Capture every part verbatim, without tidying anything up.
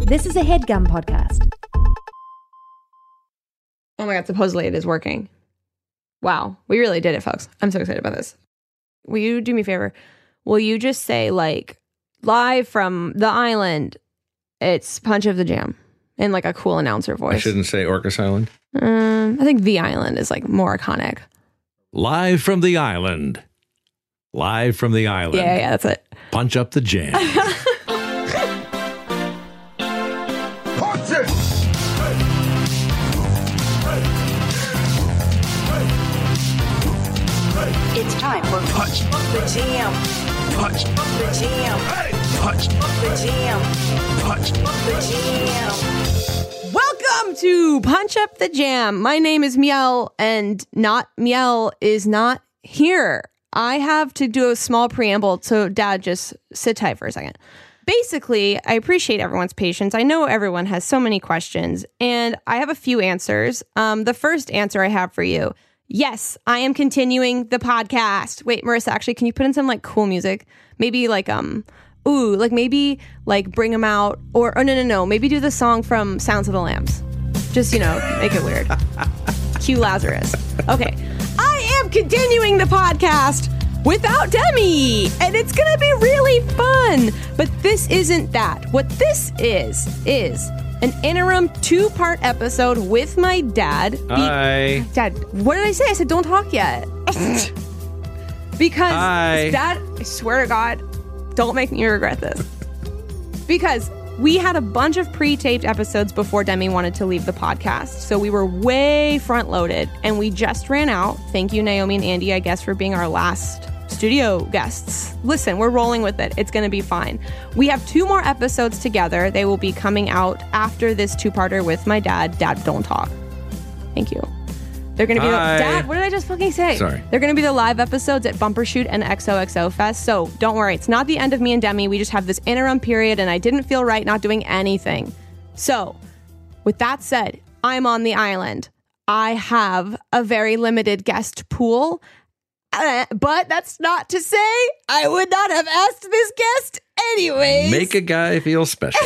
This is a HeadGum podcast. Oh my God, supposedly it is working. Wow, we really did it, folks. I'm so excited about this. Will you do me a favor? Will you just say, like, live from the island, it's Punch of the Jam in like a cool announcer voice? I shouldn't say Orcas Island. Um, I think the island is like more iconic. Live from the island. Live from the island. Yeah, yeah, that's it. Punch up the jam. It's time for Punch Up the Jam. Punch Up the Jam. Punch Up the Jam. Punch Up the Jam. Welcome to Punch Up the Jam. My name is Miel, and not Miel is not here. I have to do a small preamble, so Dad, just sit tight for a second. Basically, I appreciate everyone's patience. I know everyone has so many questions, and I have a few answers. Um, the first answer I have for you: yes, I am continuing the podcast. Wait, Marissa, actually, can you put in some like cool music? Maybe like, um, ooh, like maybe like Bring 'Em Out, or, oh, no, no, no. Maybe do the song from Sounds of the Lambs. Just, you know, make it weird. Cue Lazarus. Okay. I am continuing the podcast without Demi, and it's going to be really fun. But this isn't that. What this is, is an interim two-part episode with my dad. Be- Hi. Dad, what did I say? I said don't talk yet. Because, Hi. Dad, I swear to God, don't make me regret this. Because we had a bunch of pre-taped episodes before Demi wanted to leave the podcast. So we were way front-loaded, and we just ran out. Thank you, Naomi and Andy, I guess, for being our last studio guests. Listen, we're rolling with it. It's going to be fine. We have two more episodes together. They will be coming out after this two-parter with my dad. Dad, don't talk. Thank you. They're going to be... Hi. The, Dad, what did I just fucking say? Sorry. They're going to be the live episodes at Bumpershoot and X O X O Fest. So don't worry. It's not the end of me and Demi. We just have this interim period, and I didn't feel right not doing anything. So with that said, I'm on the island. I have a very limited guest pool. Uh, but that's not to say I would not have asked this guest anyways. Make a guy feel special.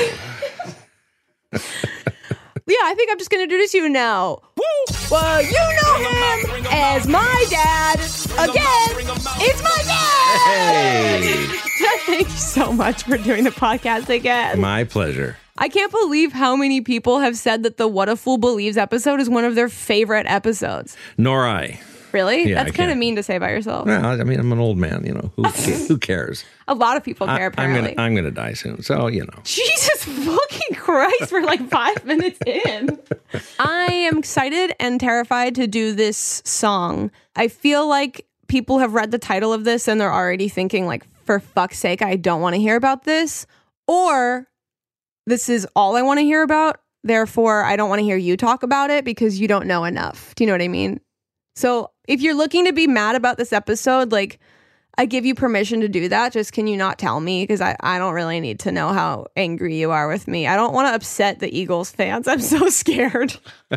Yeah, I think I'm just going to introduce you now. Woo! Well, you know him as my dad. Again, it's my dad! Hey! Thank you so much for doing the podcast again. My pleasure. I can't believe how many people have said that the What a Fool Believes episode is one of their favorite episodes. Nor I. Really? Yeah, That's I kind of can't. mean to say by yourself. Well, I mean, I'm an old man, you know. Who, who cares? A lot of people care, I, I'm apparently. gonna, I'm gonna die soon, so you know. Jesus fucking Christ, we're like five minutes in. I am excited and terrified to do this song. I feel like people have read the title of this and they're already thinking like, for fuck's sake, I don't want to hear about this. Or this is all I want to hear about. Therefore, I don't want to hear you talk about it because you don't know enough. Do you know what I mean? So if you're looking to be mad about this episode, like, I give you permission to do that. Just can you not tell me? Because I, I don't really need to know how angry you are with me. I don't want to upset the Eagles fans. I'm so scared.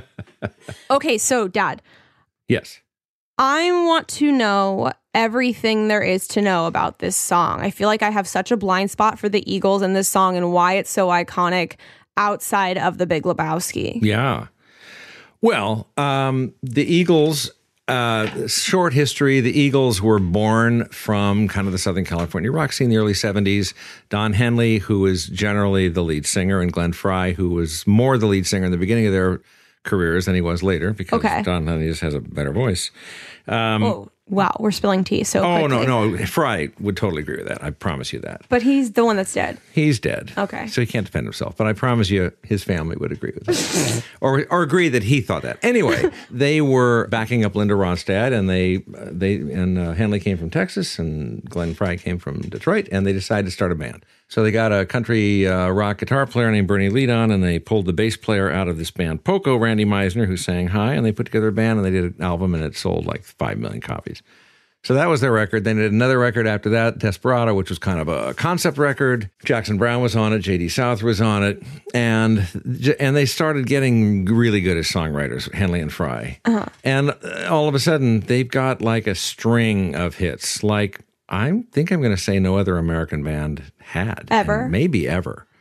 Okay, so Dad, Yes. I want to know everything there is to know about this song. I feel like I have such a blind spot for the Eagles and this song and why it's so iconic outside of The Big Lebowski. Yeah. Well, um, the Eagles... Uh, short history, the Eagles were born from kind of the Southern California rock scene in the early seventies. Don Henley, who was generally the lead singer, and Glenn Frey, who was more the lead singer in the beginning of their careers than he was later, because Okay. Don Henley just has a better voice. Um, Oh, wow, we're spilling tea so oh, quickly. no, no. Frey would totally agree with that. I promise you that. But he's the one that's dead. He's dead. Okay. So he can't defend himself. But I promise you his family would agree with that. or or agree that he thought that. Anyway, they were backing up Linda Ronstadt, and they they and uh, Henley came from Texas, and Glenn Frey came from Detroit, and they decided to start a band. So they got a country uh, rock guitar player named Bernie Leadon, and they pulled the bass player out of this band, Poco, Randy Meisner, who sang high, and they put together a band, and they did an album, and it sold like five million copies. So that was their record. They did another record after that, Desperado, which was kind of a concept record. Jackson Browne was on it. J D South was on it. And and they started getting really good as songwriters, Henley and Frey. Uh-huh. And all of a sudden, they've got like a string of hits. Like, I think I'm going to say no other American band had. Ever? And maybe ever.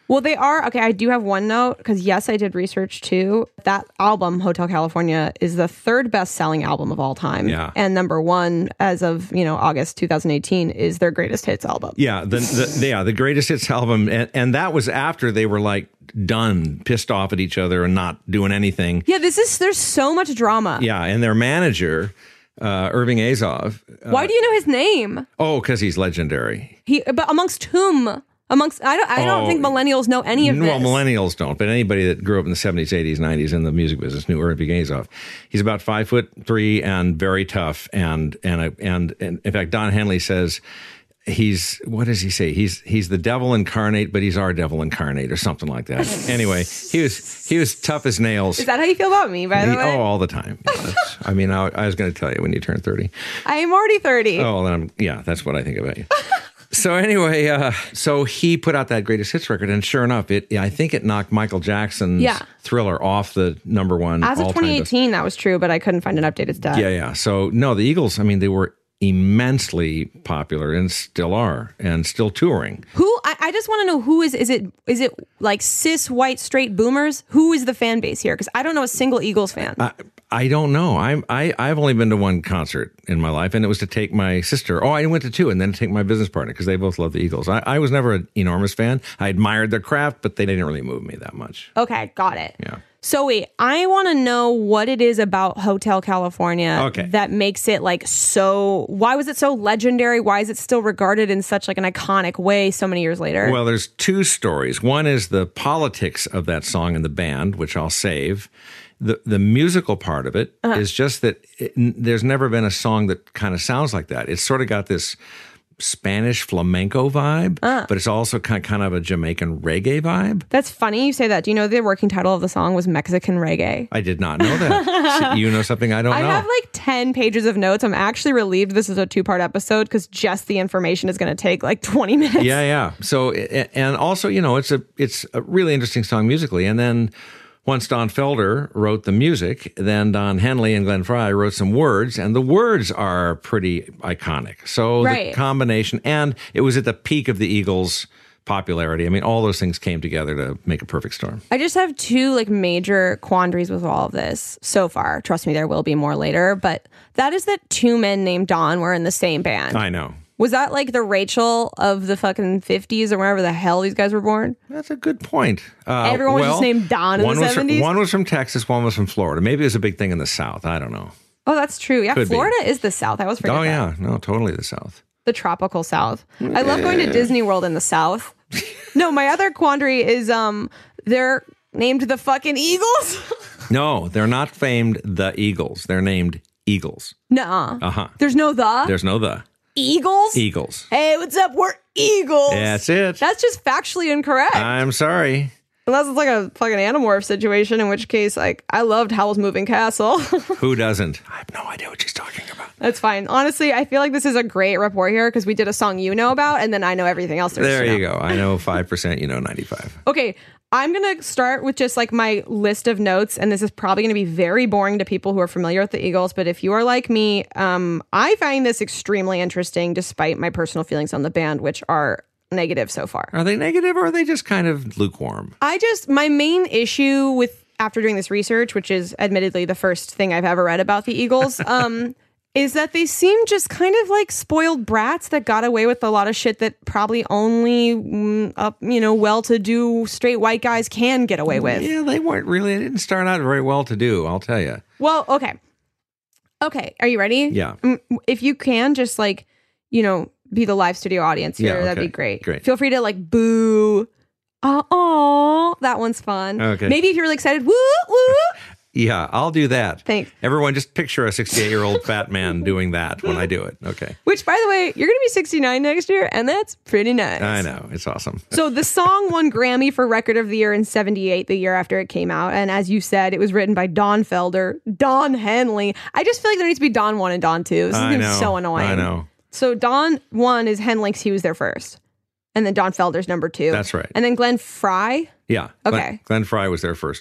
Well, they are. Okay, I do have one note because, yes, I did research too. That album, Hotel California, is the third best selling album of all time. Yeah. And number one, as of, you know, August twenty eighteen, is their greatest hits album. Yeah, the, the yeah the greatest hits album, and, and that was after they were like done, pissed off at each other and not doing anything. Yeah, this is, there's so much drama. Yeah, and their manager, uh, Irving Azov. Uh, Why do you know his name? oh, because he's legendary. He, but amongst whom? Amongst, I don't, I don't Oh, think millennials know any of Well, this. millennials don't, but anybody that grew up in the seventies, eighties, nineties in the music business knew Irving Azov. He's about five foot three and very tough, and and and, and in fact, Don Henley says he's, what does he say? He's he's the devil incarnate, but he's our devil incarnate, or something like that. Anyway, he was he was tough as nails. Is that how you feel about me, by the He- way? oh, all the time. Yeah, that's- I mean, I, I was going to tell you when you turn thirty. I am already thirty. Oh, then I'm, yeah, that's what I think about you. So anyway, uh, so he put out that greatest hits record, and sure enough, it I think it knocked Michael Jackson's Yeah. Thriller off the number one. As of all-time twenty best- eighteen, that was true, but I couldn't find an updated stat. Yeah, yeah. So no, the Eagles. I mean, they were immensely popular and still are, and still touring. Who I, I just want to know who is is it is it like cis white straight boomers? Who is the fan base here? Because I don't know a single Eagles fan. I, I don't know. I'm I I've only been to one concert in my life, and it was to take my sister. Oh, I went to two, and then to take my business partner because they both love the Eagles. I, I was never an enormous fan. I admired their craft, but they didn't really move me that much. Okay, got it. Yeah. So wait, I want to know what it is about Hotel California Okay. that makes it like so. Why was it so legendary? Why is it still regarded in such like an iconic way so many years later? Well, there's two stories. One is the politics of that song and the band, which I'll save. The the musical part of it Uh-huh. is just that it, n- there's never been a song that kind of sounds like that. It's sort of got this Spanish flamenco vibe, Uh. but it's also kind kind of a Jamaican reggae vibe. That's funny you say that. Do you know the working title of the song was Mexican Reggae? I did not know that. So you know something I don't I know. have like ten pages of notes. I'm actually relieved this is a two part episode because just the information is going to take like twenty minutes. Yeah, yeah. So, a- and also, you know, it's a it's a really interesting song musically. And then once Don Felder wrote the music, then Don Henley and Glenn Frey wrote some words, and the words are pretty iconic. So Right. the combination, and it was at the peak of the Eagles' popularity. I mean, all those things came together to make a perfect storm. I just have two like major quandaries with all of this so far. Trust me, there will be more later. But that is that two men named Don were in the same band. I know. Was that like the Rachel of the fucking fifties or wherever the hell these guys were born? That's a good point. Uh, Everyone was well, just named Don in one the was from- seventies? one was from Texas, one was from Florida. Maybe it was a big thing in the South. I don't know. Oh, that's true. Yeah, Could be. Florida is the South. I always forget Oh, that. yeah. No, totally the South. The tropical South. I love going to Disney World in the South. No, my other quandary is um they're named the fucking Eagles. No, they're not famed the Eagles. They're named Eagles. Nuh-uh. Uh-huh. There's no the There's no the. Eagles. Eagles. Hey, what's up? We're Eagles. That's it. That's just factually incorrect. I'm sorry. Unless it's like a fucking Animorph situation, in which case, like, I loved Howl's Moving Castle. Who doesn't? I have no idea what she's talking about. That's fine. Honestly, I feel like this is a great report here because we did a song you know about, and then I know everything else there is There to you know. go. I know five percent, you know ninety-five. Okay, I'm going to start with just like my list of notes, and this is probably going to be very boring to people who are familiar with the Eagles, but if you are like me, um, I find this extremely interesting despite my personal feelings on the band, which are negative so far. Are they negative or are they just kind of lukewarm? I just, my main issue with, after doing this research, which is admittedly the first thing I've ever read about the Eagles, um, is that they seem just kind of like spoiled brats that got away with a lot of shit that probably only, mm, up, you know, well-to-do straight white guys can get away with. Yeah, they weren't really, they didn't start out very well to do, I'll tell you. Well, okay. Okay, are you ready? Yeah. Mm, If you can, just like, you know, be the live studio audience here, Yeah, that'd okay. be great. Great. Feel free to like boo. Oh, oh, that one's fun. Okay. Maybe if you're really excited, woo, woo. Yeah, I'll do that. Thanks. Everyone just picture a sixty-eight-year-old fat man doing that when I do it. Okay. Which, by the way, you're going to be sixty-nine next year, and that's pretty nice. I know. It's awesome. So the song won Grammy for Record of the Year in seventy-eight, the year after it came out. And as you said, it was written by Don Felder, Don Henley. I just feel like there needs to be Don one and Don two. This I seems know. so annoying. I know. So Don one is Henley because he was there first. And then Don Felder's number two. That's right. And then Glenn Frey. Yeah. Okay. Glenn, Glenn Frey was there first, too.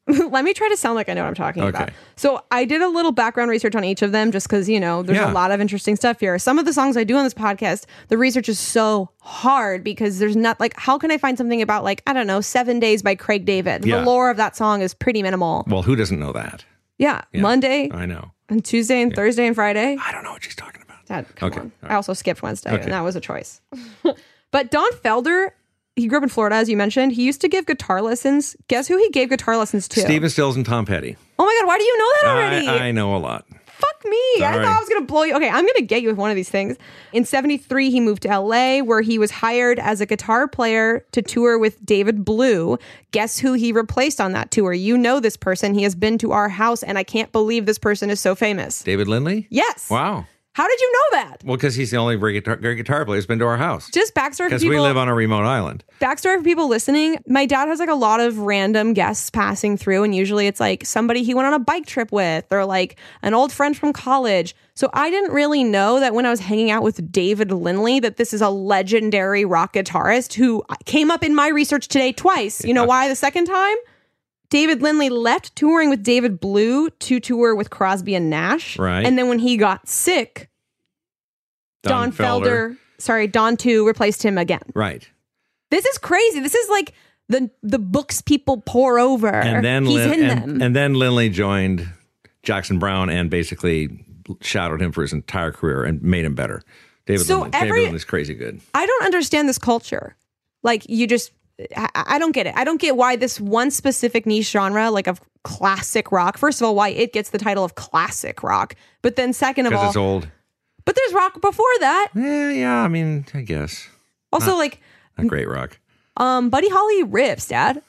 Let me try to sound like I know what I'm talking Okay. about. So I did a little background research on each of them just because, you know, there's Yeah. a lot of interesting stuff here. Some of the songs I do on this podcast, the research is so hard because there's not like, how can I find something about like, I don't know, Seven Days by Craig David? Yeah. The lore of that song is pretty minimal. Well, who doesn't know that? Yeah. Yeah. Monday I know. and Tuesday and Thursday and Friday. I don't know what she's talking about. Dad, come Okay. on. All I also skipped Wednesday, Okay. and that was a choice. But Don Felder, he grew up in Florida, as you mentioned. He used to give guitar lessons. Guess who he gave guitar lessons to? Stephen Stills and Tom Petty. Oh my God, why do you know that already? I, I know a lot. Fuck me. I Sorry. thought I was going to blow you. Okay, I'm going to get you with one of these things. In seventy-three, he moved to L A, where he was hired as a guitar player to tour with David Blue. Guess who he replaced on that tour? You know this person. He has been to our house, and I can't believe this person is so famous. David Lindley? Yes. Wow. How did you know that? Well, because he's the only great guitar, great guitar player who's been to our house. Just backstory for Because people. we live on a remote island. Backstory for people listening, my dad has like a lot of random guests passing through, and usually it's like somebody he went on a bike trip with or like an old friend from college. So I didn't really know that when I was hanging out with David Lindley that this is a legendary rock guitarist who came up in my research today twice. You know why the second time? David Lindley left touring with David Blue to tour with Crosby and Nash. Right. And then when he got sick, Don, Felder, sorry, Don two replaced him again. Right. This is crazy. This is like the the books people pour over. And then He's Lin- in and, them. and then Lindley joined Jackson Brown and basically shadowed him for his entire career and made him better. David So Lindley, every- David Lindley's crazy good. I don't understand this culture. Like you just, I, I don't get it. I don't get why this one specific niche genre, like of classic rock. First of all, why it gets the title of classic rock, but then second of Because all, it's old. but there's rock before that. Yeah, yeah. I mean, I guess. Also, like Not great rock. um, Buddy Holly rips, Dad.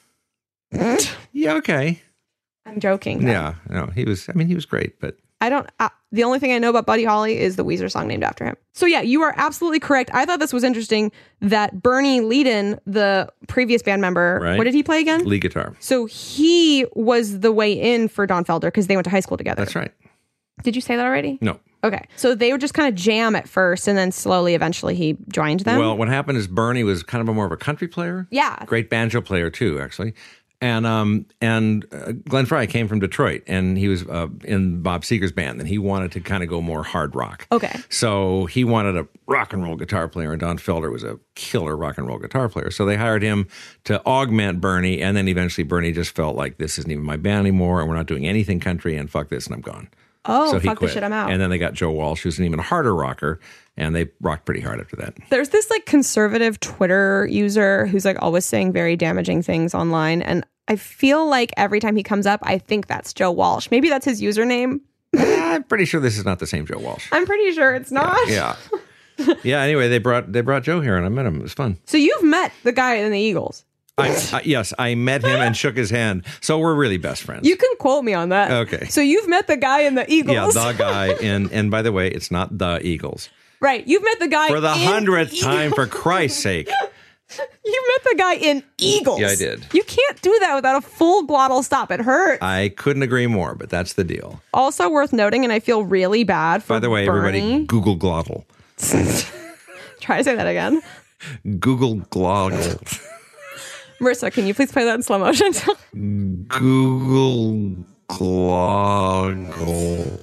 Yeah, okay. I'm joking. Yeah, no, he was, I mean, he was great, but I don't, uh, the only thing I know about Buddy Holly is the Weezer song named after him. So yeah, you are absolutely correct. I thought this was interesting that Bernie Leadon, the previous band member, Right. what did he play again? lead guitar. So he was the way in for Don Felder because they went to high school together. That's right. Did you say that already? No. Okay. So they would just kind of jam at first and then slowly, eventually he joined them. Well, what happened is Bernie was kind of a more of a country player. Yeah. Great banjo player too, actually. And um and uh, Glenn Frey came from Detroit, and he was uh, in Bob Seger's band, and he wanted to kind of go more hard rock. Okay. So he wanted a rock and roll guitar player, and Don Felder was a killer rock and roll guitar player. So they hired him to augment Bernie, and then eventually Bernie just felt like this isn't even my band anymore, and we're not doing anything country, and fuck this, and I'm gone. Oh, so he fuck quit. the shit, I'm out. And then they got Joe Walsh, who's an even harder rocker, and they rocked pretty hard after that. There's this like conservative Twitter user who's like always saying very damaging things online. And I feel like every time he comes up, I think that's Joe Walsh. Maybe that's his username. I'm pretty sure this is not the same Joe Walsh. I'm pretty sure it's not. Yeah. Yeah. Anyway, they brought they brought Joe here, and I met him. It was fun. So you've met the guy in the Eagles. I, I, yes, I met him and shook his hand. So we're really best friends. You can quote me on that. Okay. So you've met the guy in the Eagles. yeah, the guy, and and by the way, it's not the Eagles. Right. You've met the guy For the in hundredth Eagles. time, for Christ's sake. You met the guy in Eagles. Yeah, I did. You can't do that without a full glottal stop. It hurts. I couldn't agree more, but that's the deal. Also worth noting, and I feel really bad for By the way, Bernie. everybody, Google Glottal. Try to say that again. Google Glottal. Marissa, can you please play that in slow motion? Google Glottal.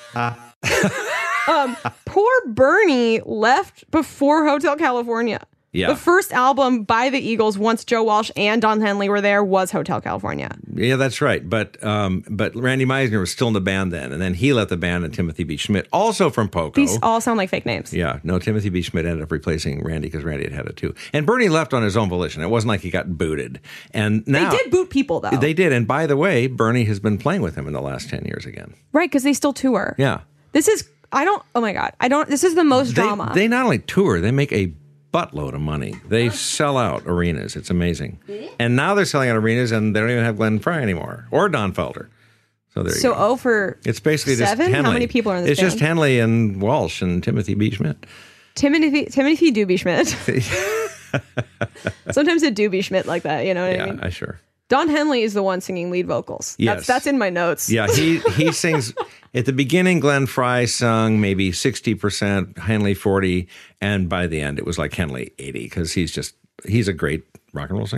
um, poor Bernie left before Hotel California. Yeah. The first album by the Eagles, once Joe Walsh and Don Henley were there, was Hotel California. Yeah, that's right. But um, but Randy Meisner was still in the band then, and then he left the band, and Timothy B. Schmidt, also from Poco. These all sound like fake names. Yeah, no, Timothy B. Schmidt ended up replacing Randy because Randy had had it too. And Bernie left on his own volition. It wasn't like he got booted. And now They did boot people, though. They did. And by the way, Bernie has been playing with him in the last ten years again. Right, because they still tour. Yeah. This is, I don't, oh my God. I don't, this is the most They, drama. they not only tour, they make a buttload of money. They sell out arenas. It's amazing. And now they're selling out arenas, and they don't even have Glenn Frey anymore or Don Felder. So there you so, go. oh, for It's basically just seven? Henley. How many people are in this It's just band? Henley and Walsh and Timothy B. Schmidt. Timothy, Timothy Doobie Schmidt. Sometimes it Doobie Schmidt like that, you know what I Yeah, mean? I sure. Don Henley is the one singing lead vocals. Yes. That's, that's in my notes. Yeah, he he sings at the beginning. Glenn Frey sung maybe sixty percent, Henley forty, and by the end it was like Henley eighty because he's just he's a great rock and roll singer.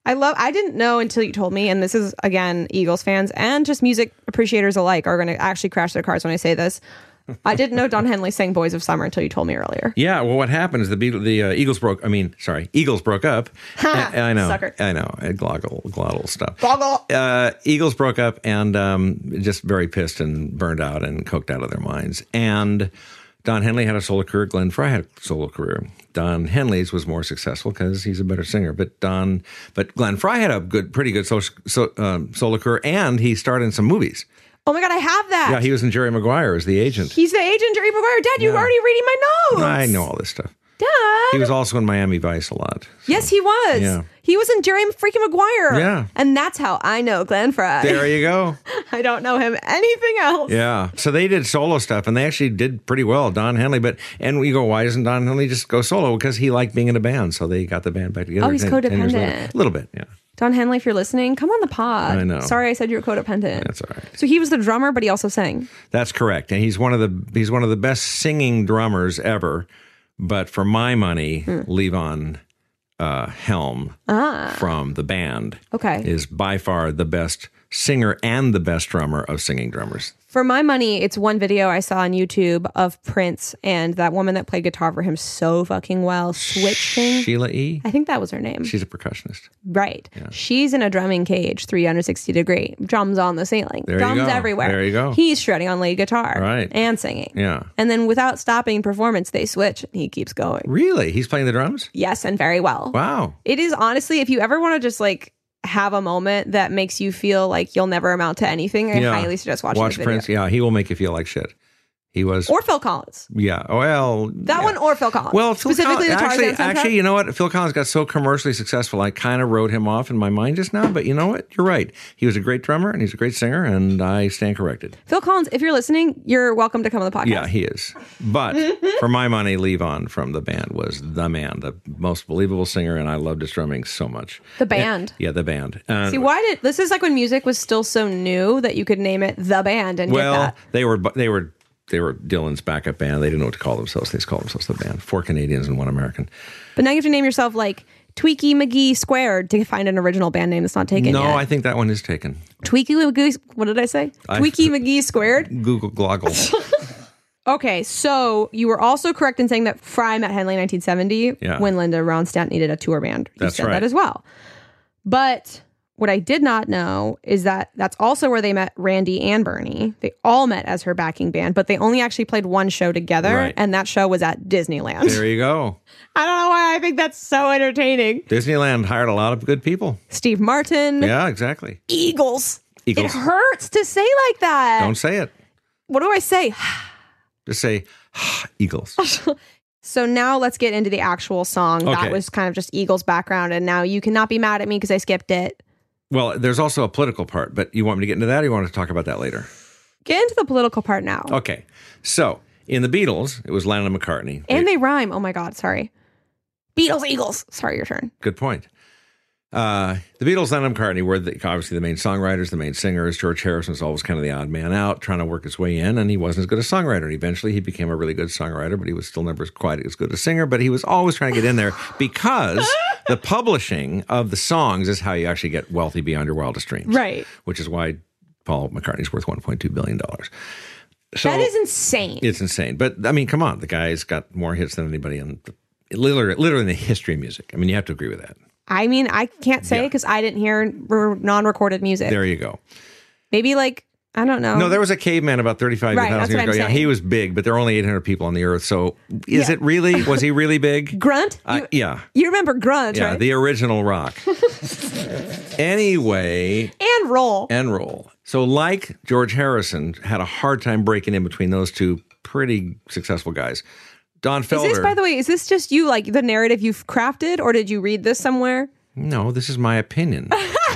I love, I didn't know until you told me, and this is, again, Eagles fans and just music appreciators alike are going to actually crash their cars when I say this. I didn't know Don Henley sang Boys of Summer until you told me earlier. Yeah, well, what happened is the Beatles, the uh, Eagles broke, I mean, sorry, Eagles broke up. Ha, I, I know, sucker. I know, glottal, glottal stuff. Glottal. Uh, Eagles broke up and um, just very pissed and burned out and coked out of their minds. And Don Henley had a solo career. Glenn Frey had a solo career. Don Henley's was more successful because he's a better singer. But Don, but Glenn Frey had a good, pretty good so, so, um, solo career, and he starred in some movies. Oh my God, I have that. Yeah, he was in Jerry Maguire as the agent. He's the agent, Jerry Maguire. Dad, you were Yeah. already reading my notes. I know all this stuff. Dad. He was also in Miami Vice a lot. so- Yes, he was. Yeah. He was in Jerry freaking Maguire. Yeah. And that's how I know Glenn Frey. There you go. I don't know him anything else. Yeah. So they did solo stuff, and they actually did pretty well, Don Henley. But and we go, why doesn't Don Henley just go solo? Because he liked being in a band, so they got the band back together. Oh, he's ten- ten years later. codependent. A little bit, yeah. Don Henley, if you're listening, come on the pod. I know. Sorry I said you were codependent. That's all right. So he was the drummer, but he also sang. That's correct, and he's one of the he's one of the best singing drummers ever. But for my money, Hmm. Levon uh, Helm from the band Ah. Okay. is by far the best singer and the best drummer of singing drummers. For my money, it's one video I saw on YouTube of Prince and that woman that played guitar for him so fucking well, switching. Sheila E. I think that was her name. She's a percussionist. Right. She's in a drumming cage, three hundred sixty degree. Drums on the ceiling. There you drums go. everywhere. There you go. He's shredding on lead guitar. Right. And singing. Yeah. And then without stopping performance, they switch and he keeps going. Really? He's playing the drums? Yes, and very well. Wow. It is honestly, if you ever want to just like have a moment that makes you feel like you'll never amount to anything, I Yeah. highly suggest watching Watch the video. Prince. Yeah, he will make you feel like shit. He was. Or Phil Collins. yeah. Well. That yeah. one or Phil Collins. Well, Phil specifically Collins, the Tarzan actually, soundtrack. actually, you know what? Phil Collins got so commercially successful, I kind of wrote him off in my mind just now. But you know what? You're right. He was a great drummer and he's a great singer, and I stand corrected. Phil Collins, if you're listening, you're welcome to come on the podcast. Yeah, he is. But for my money, Levon from the band was the man, the most believable singer, and I loved his drumming so much. The band. Yeah, the band. Uh, See, why did this is like when music was still so new that you could name it the band and well, get that. they were they were they were Dylan's backup band. They didn't know what to call themselves. They just called themselves the band. Four Canadians and one American. But now you have to name yourself like Tweaky McGee Squared to find an original band name that's not taken No, yet. I think that one is taken. Tweaky McGee. What did I say? I- Tweaky McGee Squared. Google Gloggle. Okay, so you were also correct in saying that Fry met Henley in nineteen seventy Yeah. when Linda Ronstadt needed a tour band. You That's said right. that as well. But what I did not know is that that's also where they met Randy and Bernie. They all met as her backing band, but they only actually played one show together, Right. and that show was at Disneyland. There you go. I don't know why I think that's so entertaining. Disneyland hired a lot of good people. Steve Martin, Yeah, exactly. Eagles. Eagles. It hurts to say like that. Don't say it. What do I say? Just say Eagles. So now let's get into the actual song. Okay. That was kind of just Eagles background, and now you cannot be mad at me because I skipped it. Well, there's also a political part, but you want me to get into that, or you want to talk about that later? Get into the political part now. Okay. So in the Beatles, it was Lennon and McCartney. And they rhyme. Oh my God, sorry. Beatles, Eagles. Sorry, your turn. Good point. Uh, the Beatles, Lennon and McCartney were the, obviously the main songwriters, the main singers. George Harrison was always kind of the odd man out, trying to work his way in, and he wasn't as good a songwriter. And eventually he became a really good songwriter, but he was still never quite as good a singer. But he was always trying to get in there because the publishing of the songs is how you actually get wealthy beyond your wildest dreams. Right. Which is why Paul McCartney's worth one point two billion dollars. So That is insane. it's insane. But I mean, come on, the guy's got more hits than anybody in the, literally, literally in the history of music. I mean, you have to agree with that. I mean, I can't say Yeah. because I didn't hear r- non-recorded music. There you go. Maybe like, I don't know. No, there was a caveman about thirty-five Right, thousand that's years what ago. I'm Yeah, saying. he was big, but there are only eight hundred people on the earth. So is Yeah. it really? Was he really big? Grunt? Uh, you, yeah. you remember Grunt, Yeah, right? the original rock. Anyway, and Roll. and roll. So like George Harrison had a hard time breaking in between those two pretty successful guys. Don Is Felder. this, by the way, is this just you, like the narrative you've crafted, or did you read this somewhere? No, this is my opinion.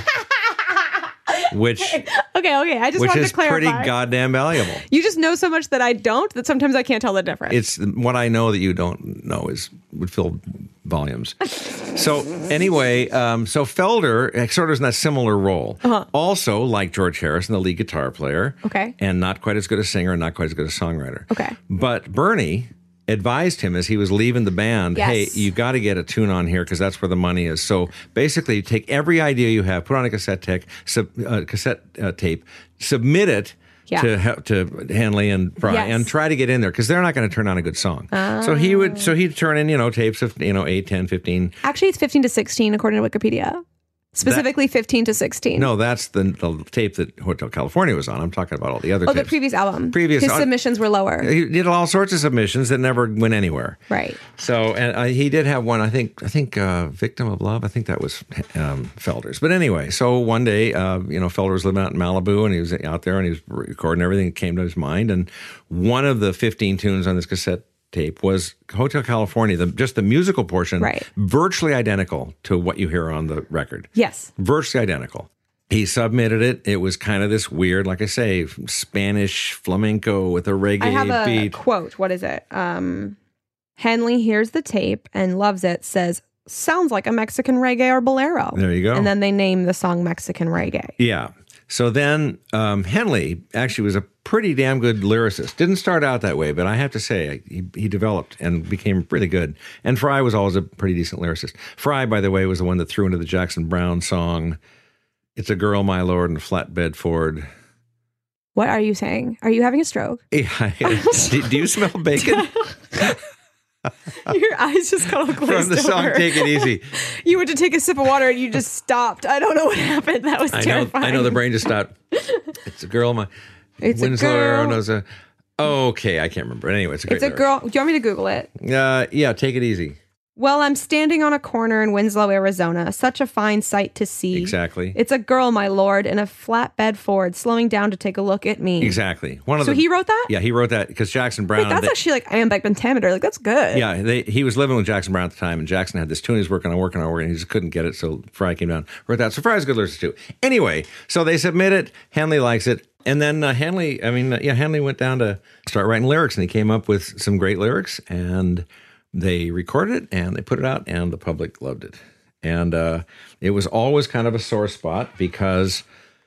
which Okay, okay. I just which wanted is to clarify. pretty goddamn valuable. You just know so much that I don't that sometimes I can't tell the difference. It's what I know that you don't know is would fill volumes. So anyway, um, so Felder sort of is in that similar role. Uh-huh. Also, like George Harrison, the lead guitar player. Okay. And not quite as good a singer and not quite as good a songwriter. Okay. But Bernie, advised him as he was leaving the band, Yes. hey, you got to get a tune on here because that's where the money is. So basically, you take every idea you have, put on a cassette tape, sub, uh, cassette uh, tape, submit it Yeah. to ha- to Hanley and Fry, Yes. and try to get in there because they're not going to turn on a good song. So he would, so he'd turn in, you know, tapes of you know eight, ten, fifteen. Actually, it's fifteen to sixteen according to Wikipedia. Specifically fifteen to sixteen. No, that's the, the tape that Hotel California was on. I'm talking about all the other Oh, the tapes. previous album. Previous- His submissions were lower. He did all sorts of submissions that never went anywhere. Right. So, and uh, he did have one. I think, I think, uh, "Victim of Love." I think that was um, Felder's. But anyway, so one day, uh, you know, Felder was living out in Malibu, and he was out there, and he was recording everything that came to his mind. And one of the fifteen tunes on this cassette tape was Hotel California. The, just the musical portion, Right. virtually identical to what you hear on the record. Yes. Virtually identical. He submitted it. It was kind of this weird, like I say, Spanish flamenco with a reggae I have a beat. quote. What is it? Um, Henley hears the tape and loves it, says, sounds like a Mexican reggae or bolero. There you go. And then they name the song Mexican Reggae. Yeah. So then um, Henley actually was a pretty damn good lyricist. Didn't start out that way, but I have to say he, he developed and became really good. And Fry was always a pretty decent lyricist. Fry, by the way, was the one that threw into the Jackson Browne song, "It's a Girl, My Lord," and "Flatbed Ford." What are you saying? Are you having a stroke? Yeah. do, do you smell bacon? Your eyes just kind of glazed From the song over. "Take It Easy." You went to take a sip of water and you just stopped. I don't know what happened. That was I know, terrifying. I know the brain just stopped. It's a girl, my It's a Winslow girl. knows a. Okay, I can't remember. Anyway, it's a great It's a lyric. girl. Do you want me to Google it? Uh, yeah, "Take It Easy." Well, I'm standing on a corner in Winslow, Arizona. Such a fine sight to see. Exactly. It's a girl, my lord, in a flatbed Ford, slowing down to take a look at me. Exactly. One of So the, he wrote that? Yeah, he wrote that because Jackson Brown. Wait, that's they- actually like iambic pentameter. Like, that's good. yeah, they, he was living with Jackson Brown at the time, and Jackson had this tune he was working on, working on, working on. He just couldn't get it, so Fry came down, wrote that. So Fry's a good lyricist too. Anyway, so they submit it. Hanley likes it. And then uh, Hanley, I mean, uh, yeah, Hanley went down to start writing lyrics, and he came up with some great lyrics, and they recorded it, and they put it out, and the public loved it. And uh, it was always kind of a sore spot because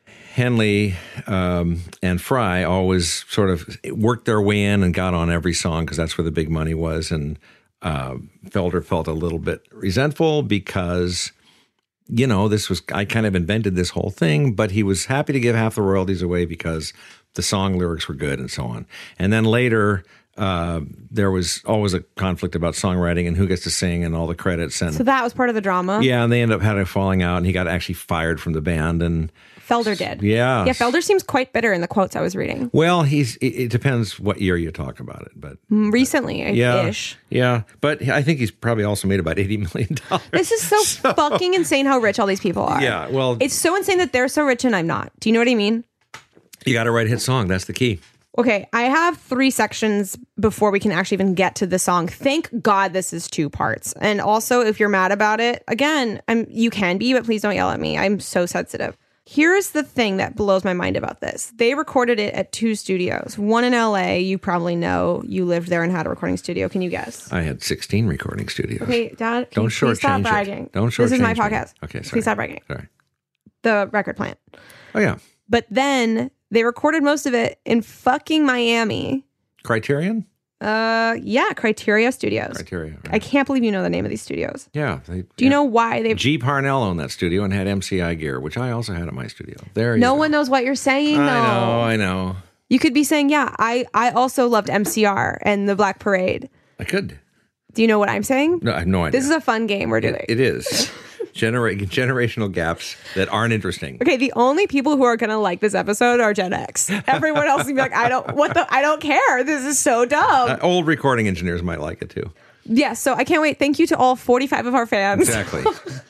Henley um, and Fry always sort of worked their way in and got on every song because that's where the big money was. And uh, Felder felt a little bit resentful because, you know, this was, I kind of invented this whole thing, but he was happy to give half the royalties away because the song lyrics were good and so on. And then later, uh, there was always a conflict about songwriting and who gets to sing and all the credits. And So that was part of the drama. yeah, and they ended up having a falling out, and he got actually fired from the band. And Felder did. yeah, Yeah, Felder seems quite bitter in the quotes I was reading. well, he's. It, it depends what year you talk about it, but Recently, yeah, ish. yeah. But I think he's probably also made about eighty million dollars. This is so, fucking insane how rich all these people are. Yeah, well, It's so insane that they're so rich and I'm not. Do you know what I mean? you got to write a hit song. That's the key. Okay, I have three sections before we can actually even get to the song. Thank God this is two parts. And also, if you're mad about it, again, I'm you can be, but please don't yell at me. I'm so sensitive. Here's the thing that blows my mind about this. They recorded it at two studios. One in L A, you probably know. You lived there and had a recording studio. Can you guess? I had sixteen recording studios. Okay, Dad, can Don't you please stop shortchange it. bragging? Don't This is my shortchange me. podcast. Okay, sorry. Please stop bragging. Sorry. The record plant. Oh yeah, But then they recorded most of it in fucking Miami. Criterion. Uh, yeah, Criteria Studios. Criteria. I can't believe you know the name of these studios. Yeah. They, Do you know why they've... G. Parnell owned that studio and had M C I gear, which I also had at my studio. There. No you one go. knows what you're saying, though. I know. I know. You could be saying, yeah, I, I also loved M C R and the Black Parade. I could. Do you know what I'm saying? No, I have no idea. This is a fun game we're doing. It, it is. Genera- generational gaps that aren't interesting. Okay, the only people who are gonna like this episode are Gen X. Everyone else will be like, I don't what the I don't care. This is so dumb. Uh, old recording engineers might like it too. Yeah, so I can't wait. Thank you to all forty-five of our fans. Exactly.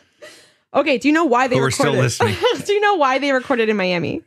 Okay, do you know why they Who are recorded still listening. Do you know why they recorded in Miami?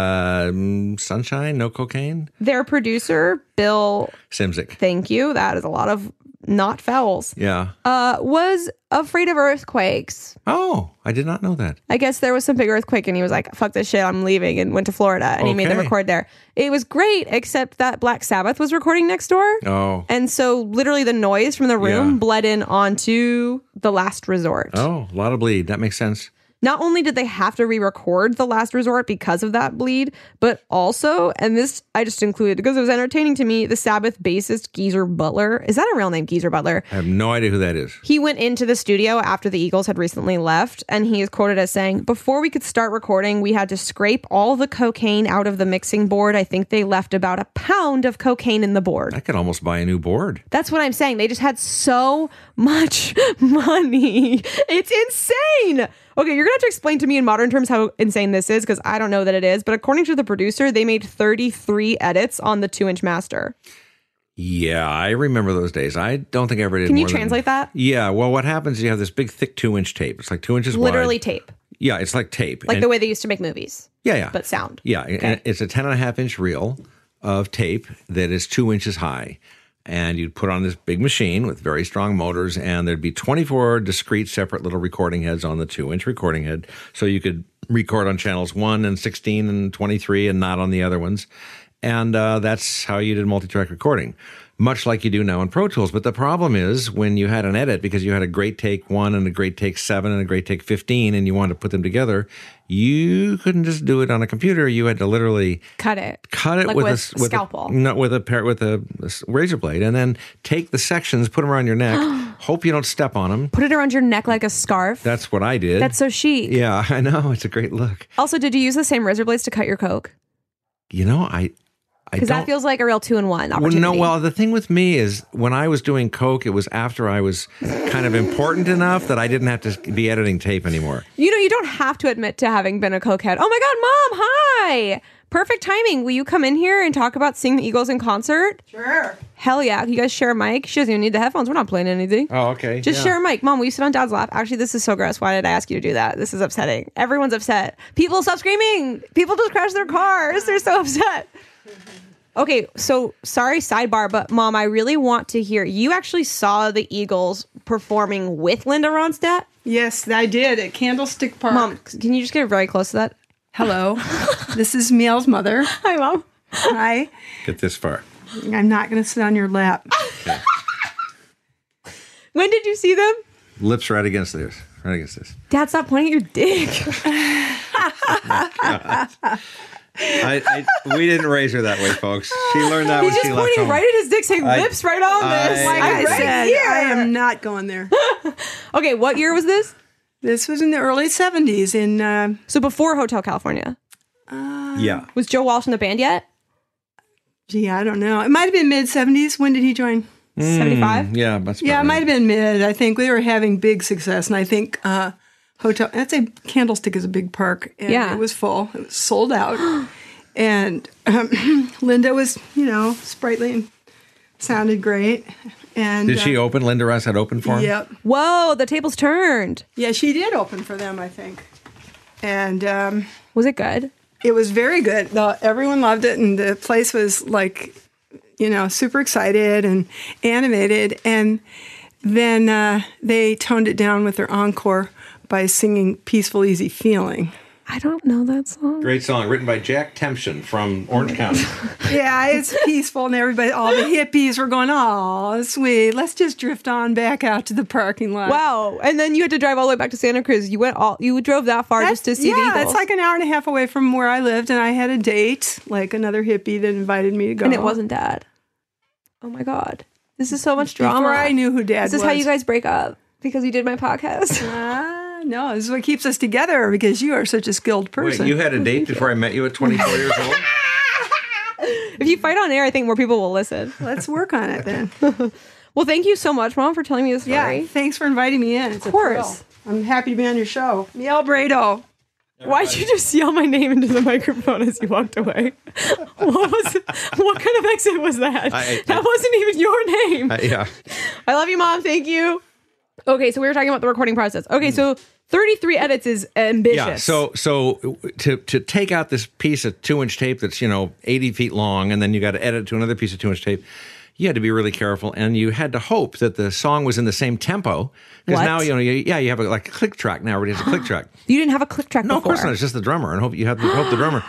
Um, sunshine, no cocaine. Their producer, Bill, Simzik. thank you. That is a lot of not vowels. Yeah. Uh, was afraid of earthquakes. Oh, I did not know that. I guess there was some big earthquake and he was like, fuck this shit, I'm leaving, and went to Florida and he made them Okay. record there. It was great, except that Black Sabbath was recording next door. Oh. And so literally the noise from the room Yeah. bled in onto The Last Resort. Oh, a lot of bleed. That makes sense. Not only did they have to re-record The Last Resort because of that bleed, but also, and this I just included because it was entertaining to me, the Sabbath bassist Geezer Butler. Is that a real name, Geezer Butler? I have no idea who that is. He went into the studio after the Eagles had recently left, and he is quoted as saying, "Before we could start recording, we had to scrape all the cocaine out of the mixing board. I think they left about a pound of cocaine in the board." I could almost buy a new board. That's what I'm saying. They just had so much money. It's insane. Okay, you're going to have to explain to me in modern terms how insane this is, because I don't know that it is. But according to the producer, they made thirty-three edits on the two-inch master. Yeah, I remember those days. I don't think I ever did. Can you more than- translate that? Yeah, well, what happens is you have this big, thick two-inch tape. It's like two inches Literally wide. tape. Yeah, it's like tape. Like And- the way they used to make movies. Yeah, yeah. But sound. Yeah, and it's a ten and a half inch reel of tape that is two inches high. And you'd put on this big machine with very strong motors, and there'd be twenty-four discrete separate little recording heads on the two-inch recording head. So you could record on channels one and sixteen and twenty-three and not on the other ones. And uh, that's how you did multi-track recording, much like you do now in Pro Tools. But the problem is when you had an edit, because you had a great take one and a great take seven and a great take fifteen, and you wanted to put them together, you couldn't just do it on a computer. You had to literally Cut it. cut it Like with, with a, with scalpel. A, no, with a pair with a, a s- razor blade, and then take the sections, put them around your neck, hope you don't step on them. Put it around your neck like a scarf. That's what I did. That's so chic. yeah, I know. It's a great look. Also, did you use the same razor blades to cut your Coke? You know, I, I Because don't. that feels like a real two-in-one well, opportunity. no, well, the thing with me is when I was doing Coke, it was after I was kind of important enough that I didn't have to be editing tape anymore. You know, you don't have to admit to having been a cokehead. Oh my God, Mom, hi. Perfect timing. Will you come in here and talk about seeing the Eagles in concert? Sure. Hell yeah. You guys share a mic? She doesn't even need the headphones. We're not playing anything. Oh, okay. Just yeah. share a mic. Mom, will you sit on Dad's lap? Actually, this is so gross. Why did I ask you to do that? This is upsetting. Everyone's upset. People stop screaming. People just crashed their cars. They're so upset. Okay, so sorry, sidebar, but Mom, I really want to hear. You actually saw the Eagles performing with Linda Ronstadt? Yes, I did at Candlestick Park. Mom, can you just get very close to that? Hello. This is Miel's mother. Hi, Mom. Hi. Get this far. I'm not going to sit on your lap. When did you see them? Lips right against this. Right against this. Dad, stop pointing at your dick. I, I, we didn't raise her that way, folks. She learned that He's when just she left pointing home. right at his dick, saying I- lips right on this. I- Like I'm I right said, here. I am not going there. Okay, what year was this? This was in the early seventies in, uh, So before Hotel California. Yeah. Was Joe Walsh in the band yet? gee, I don't know. It might have been mid seventies. When did he join? seventy-five? Yeah, that's Yeah, it about might right. have been mid. I think we were having big success. And I think uh, Hotel, I'd say Candlestick is a big park. And Yeah. it was full. It was sold out. And um, Linda was, you know, sprightly and sounded great. And Did she uh, open? Linda Russ had opened for him? Yep. Whoa, the tables turned. Yeah, she did open for them, I think. And um, Was it good? it was very good. The, everyone loved it, and the place was like, you know, super excited and animated. And then uh, they toned it down with their encore by singing "Peaceful, Easy Feeling." I don't know that song. Great song, written by Jack Tempchin from Orange County. Yeah, it's peaceful, and everybody, all the hippies were going, "Oh, sweet, let's just drift on back out to the parking lot." Wow. And then you had to drive all the way back to Santa Cruz. You went all you drove that far That's- just to see yeah, the Eagles. it's like an hour and a half away from where I lived, and I had a date, like another hippie that invited me to go. and it wasn't Dad. Oh my God. This is so much drama. Before I knew who Dad This is was. how you guys break up because you did my podcast. Ah, no, this is what keeps us together because you are such a skilled Wait, person. you had a date before I met you at twenty-four years old? If you fight on air, I think more people will listen. Let's work on it then. Well, thank you so much, Mom, for telling me this story. Yeah, thanks for inviting me in. It's Of course. a thrill. I'm happy to be on your show. Miel Brado. Why'd you just yell my name into the microphone as you walked away? What was? What kind of exit was that? I- I- that wasn't even your name. Uh, yeah. I love you, Mom. Thank you. Okay, so we were talking about the recording process. Okay, so thirty-three edits is ambitious. Yeah. So so to to take out this piece of two inch tape that's, you know, eighty feet long, and then you got to edit to another piece of two inch tape, you had to be really careful, and you had to hope that the song was in the same tempo. Because What? now, you know, you, yeah, you have a, like a click track now. Everybody has a click track. you didn't have a click track No, before. of course not. It's just the drummer, and hope you have to hope the drummer.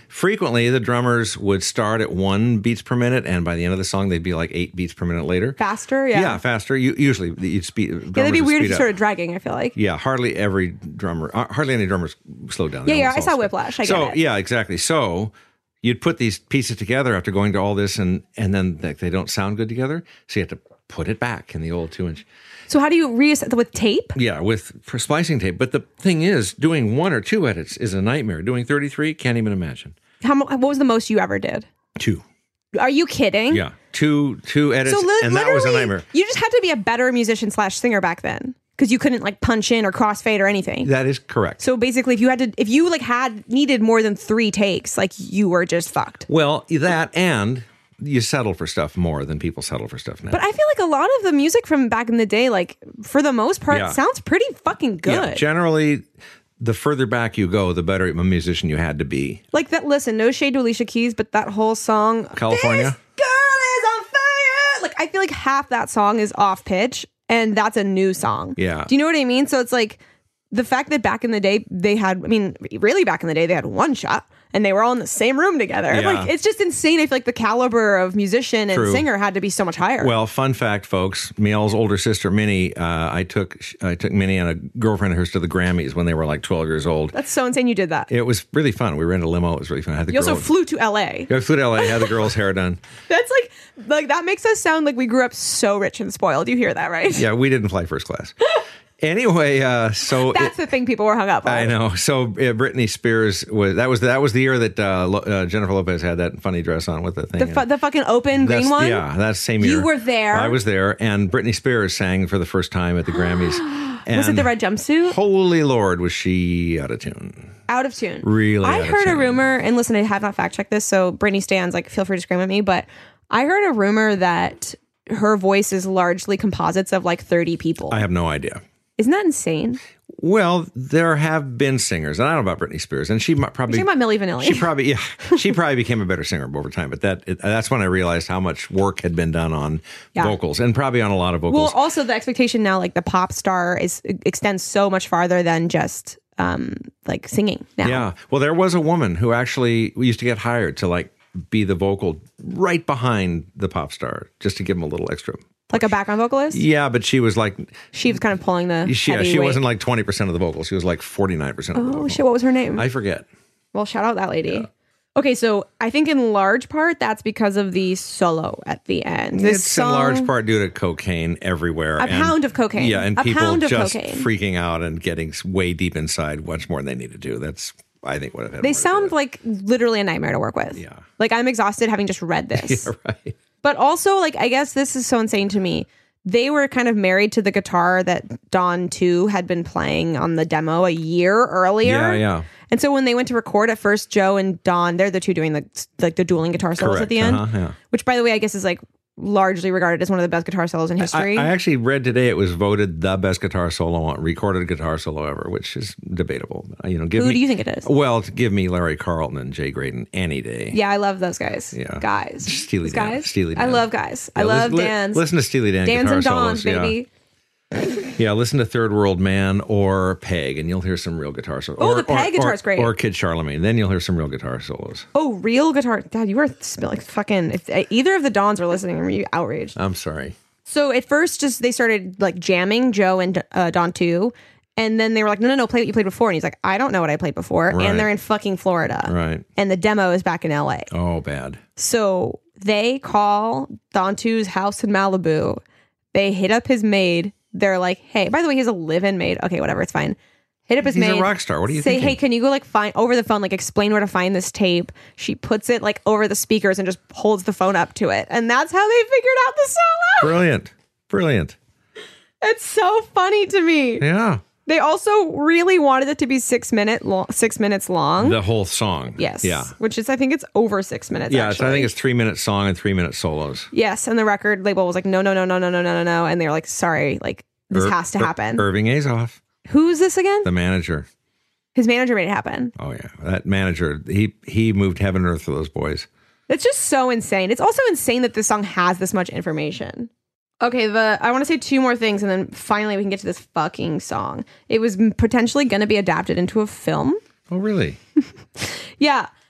frequently the drummers would start at one beats per minute, and by the end of the song, they'd be like eight beats per minute later. Faster, yeah. Yeah, faster. You, usually, you'd speed. Yeah, that'd be would weird if speed you up. started dragging, I feel like. Yeah, hardly every drummer, uh, hardly any drummers slow down. Yeah, They yeah, almost I all saw speed. Whiplash. I get so it. yeah, exactly. So you'd put these pieces together after going to all this, and and then they, they don't sound good together. So you have to put it back in the old two inch. So how do you reset with tape? Yeah, with for splicing tape. But the thing is, doing one or two edits is a nightmare. Doing thirty-three, can't even imagine. How mo- what was the most you ever did? Two. Are you kidding? Yeah, two two edits, So li- and that was a literally, nightmare. You just had to be a better musician slash singer back then because you couldn't like punch in or crossfade or anything. That is correct. So basically, if you had to, if you like had needed more than three takes, like you were just fucked. Well, that and you settle for stuff more than people settle for stuff now. But I feel like a lot of the music from back in the day, like for the most part, Yeah. sounds pretty fucking good. Yeah, generally, the further back you go, the better a musician you had to be. Like that. Listen, no shade to Alicia Keys, but that whole song, California? "This girl is on fire." Like I feel like half that song is off pitch, and that's a new song. Yeah. Do you know what I mean? So it's like the fact that back in the day they had, I mean, really back in the day they had one shot. And they were all in the same room together. Yeah. Like it's just insane. I feel like the caliber of musician and True. singer had to be so much higher. Well, fun fact, folks. Miel's older sister, Minnie, uh, I took I took Minnie and a girlfriend of hers to the Grammys when they were like twelve years old. That's so insane you did that. It was really fun. We were in a limo. It was really fun. I had the You also girl- flew to L A. I flew to L A, had the girl's hair done. That's like, like that makes us sound like we grew up so rich and spoiled. You hear that, right? Yeah, we didn't fly first class. Anyway, uh, so That's it- the thing people were hung up on. I know. So uh, Britney Spears was that was that was the year that uh, Lo- uh, Jennifer Lopez had that funny dress on with the thing. The, fu- the fucking open green That's- one? Yeah, that's same year. You were there? I was there, and Britney Spears sang for the first time at the Grammys. And Was it the red jumpsuit? Holy Lord, was she out of tune? Out of tune. Really I out of heard a tune. rumor, and listen, I have not fact checked this, so Britney stands, like, feel free to scream at me, but I heard a rumor that her voice is largely composites of like thirty people. I have no idea. Isn't that insane? Well, there have been singers, and I don't know about Britney Spears, and she might probably You're talking about Milli Vanilli. She probably, yeah, she probably became a better singer over time. But that it, that's when I realized how much work had been done on Yeah. vocals, and probably on a lot of vocals. Well, also the expectation now, like the pop star, is extends so much farther than just um like singing now. Yeah. Well, there was a woman who actually used to get hired to like be the vocal right behind the pop star, just to give him a little extra. Like a background vocalist. Yeah, but she was like, She was kind of pulling the she, yeah, heavy she weight. wasn't like twenty percent of the vocals. She was like forty-nine percent of the Oh vocals. shit! What was her name? I forget. Well, shout out that lady. Okay, so I think in large part that's because of the solo at the end. This It's song, in large part due to cocaine everywhere. A pound of cocaine. Yeah, and A people pound of just cocaine. freaking out and getting way deep inside much more than they need to do. That's, I think, what it had They more to do sound with. like literally a nightmare to work with. Yeah. Like I'm exhausted having just read this. Yeah, right. But also, like, I guess this is so insane to me. They were kind of married to the guitar that Dawn two had been playing on the demo a year earlier. Yeah, yeah. And so when they went to record at first, Joe and Dawn, they're the two doing the like the dueling guitar solos Correct. at the end. Uh-huh, yeah. Which, by the way, I guess is like largely regarded as one of the best guitar solos in I, history. I actually read today it was voted the best guitar solo, on, recorded guitar solo ever, which is debatable. You know, give Who me, do you think it is? Well, give me Larry Carlton and Jay Graydon any day. Yeah, I love those guys. Yeah. Guys. Steely Those Dan. guys. Steely I Dan. love guys. I Yeah, love listen, Dan's. Listen to Steely Dan Dan's guitar and Dawn's, solos. baby. Yeah. Yeah, listen to Third World Man or Peg, and you'll hear some real guitar solos. Oh, or, the Peg or, guitar's or, great. Or Kid Charlemagne. Then you'll hear some real guitar solos. Oh, real guitar. God, you were sp- like fucking. If uh, either of the Dawns are listening, are you outraged? I'm sorry. So at first, just they started like jamming Joe and uh, Dawn two, and then they were like, "No, no, no, play what you played before." And he's like, "I don't know what I played before," Right. and they're in fucking Florida, Right. And the demo is back in L A. Oh, bad. So they call Dawn two's house in Malibu. They hit up his maid. They're like, "Hey, by the way, he has a live-in maid. Okay, whatever, it's fine." Hit up his He's a maid. rock star. What are you say, thinking? "Hey, can you go like find over the phone, like explain where to find this tape?" She puts it like over the speakers and just holds the phone up to it, and that's how they figured out the solo. Brilliant. Brilliant. It's so funny to me. Yeah. They also really wanted it to be six minute long, six minutes long. The whole song. Yes. Yeah. Which is, I think it's over six minutes. Yeah, it's, I actually. think it's three minute song and three minute solos. Yes, and the record label was like, no, no, no, no, no, no, no, no, no, and they were like, sorry, like this Ir- has to Ir- happen. Irving Azoff, Who's this again? the manager. His manager made it happen. Oh yeah, that manager. He he moved heaven and earth for those boys. It's just so insane. It's also insane that this song has this much information. Okay, the I want to say two more things, and then finally we can get to this fucking song. It was potentially going to be adapted into a film. Oh really? Yeah.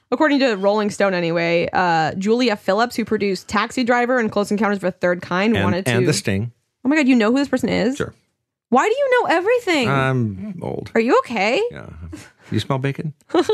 According to Rolling Stone, anyway, uh, Julia Phillips, who produced Taxi Driver and Close Encounters of a Third Kind, And, wanted to. and The Sting. Oh my God, you know who this person is? Sure. Why do you know everything? I'm old. Are you okay? Yeah. You smell bacon?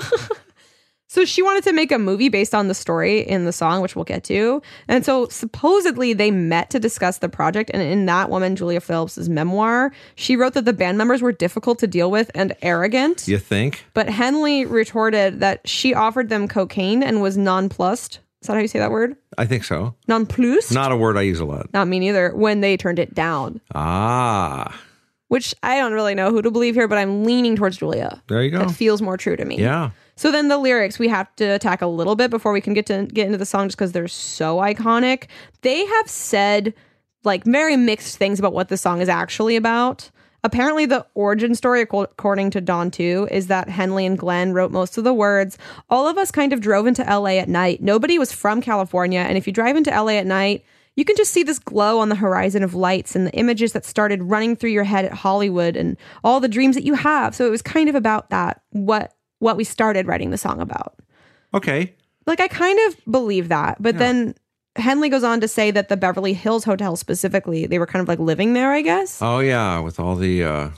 So she wanted to make a movie based on the story in the song, which we'll get to. And so supposedly they met to discuss the project. And in that woman, Julia Phillips' memoir, she wrote that the band members were difficult to deal with and arrogant. You think? But Henley retorted that she offered them cocaine and was nonplussed. Is that how you say that word? I think so. Nonplussed? Not a word I use a lot. Not me neither. When they turned it down. Ah. Which I don't really know who to believe here, but I'm leaning towards Julia. There you go. That feels more true to me. Yeah. So then the lyrics we have to attack a little bit before we can get to get into the song, just because they're so iconic. They have said like very mixed things about what the song is actually about. Apparently the origin story, according to Dawn two, is that Henley and Glenn wrote most of the words. All of us kind of drove into L A at night. Nobody was from California. And if you drive into L A at night, you can just see this glow on the horizon of lights and the images that started running through your head at Hollywood and all the dreams that you have. So it was kind of about that, what what we started writing the song about. Okay. Like, I kind of believe that. But yeah. Then Henley goes on to say that the Beverly Hills Hotel specifically, they were kind of like living there, I guess. Oh, yeah. With all the, uh,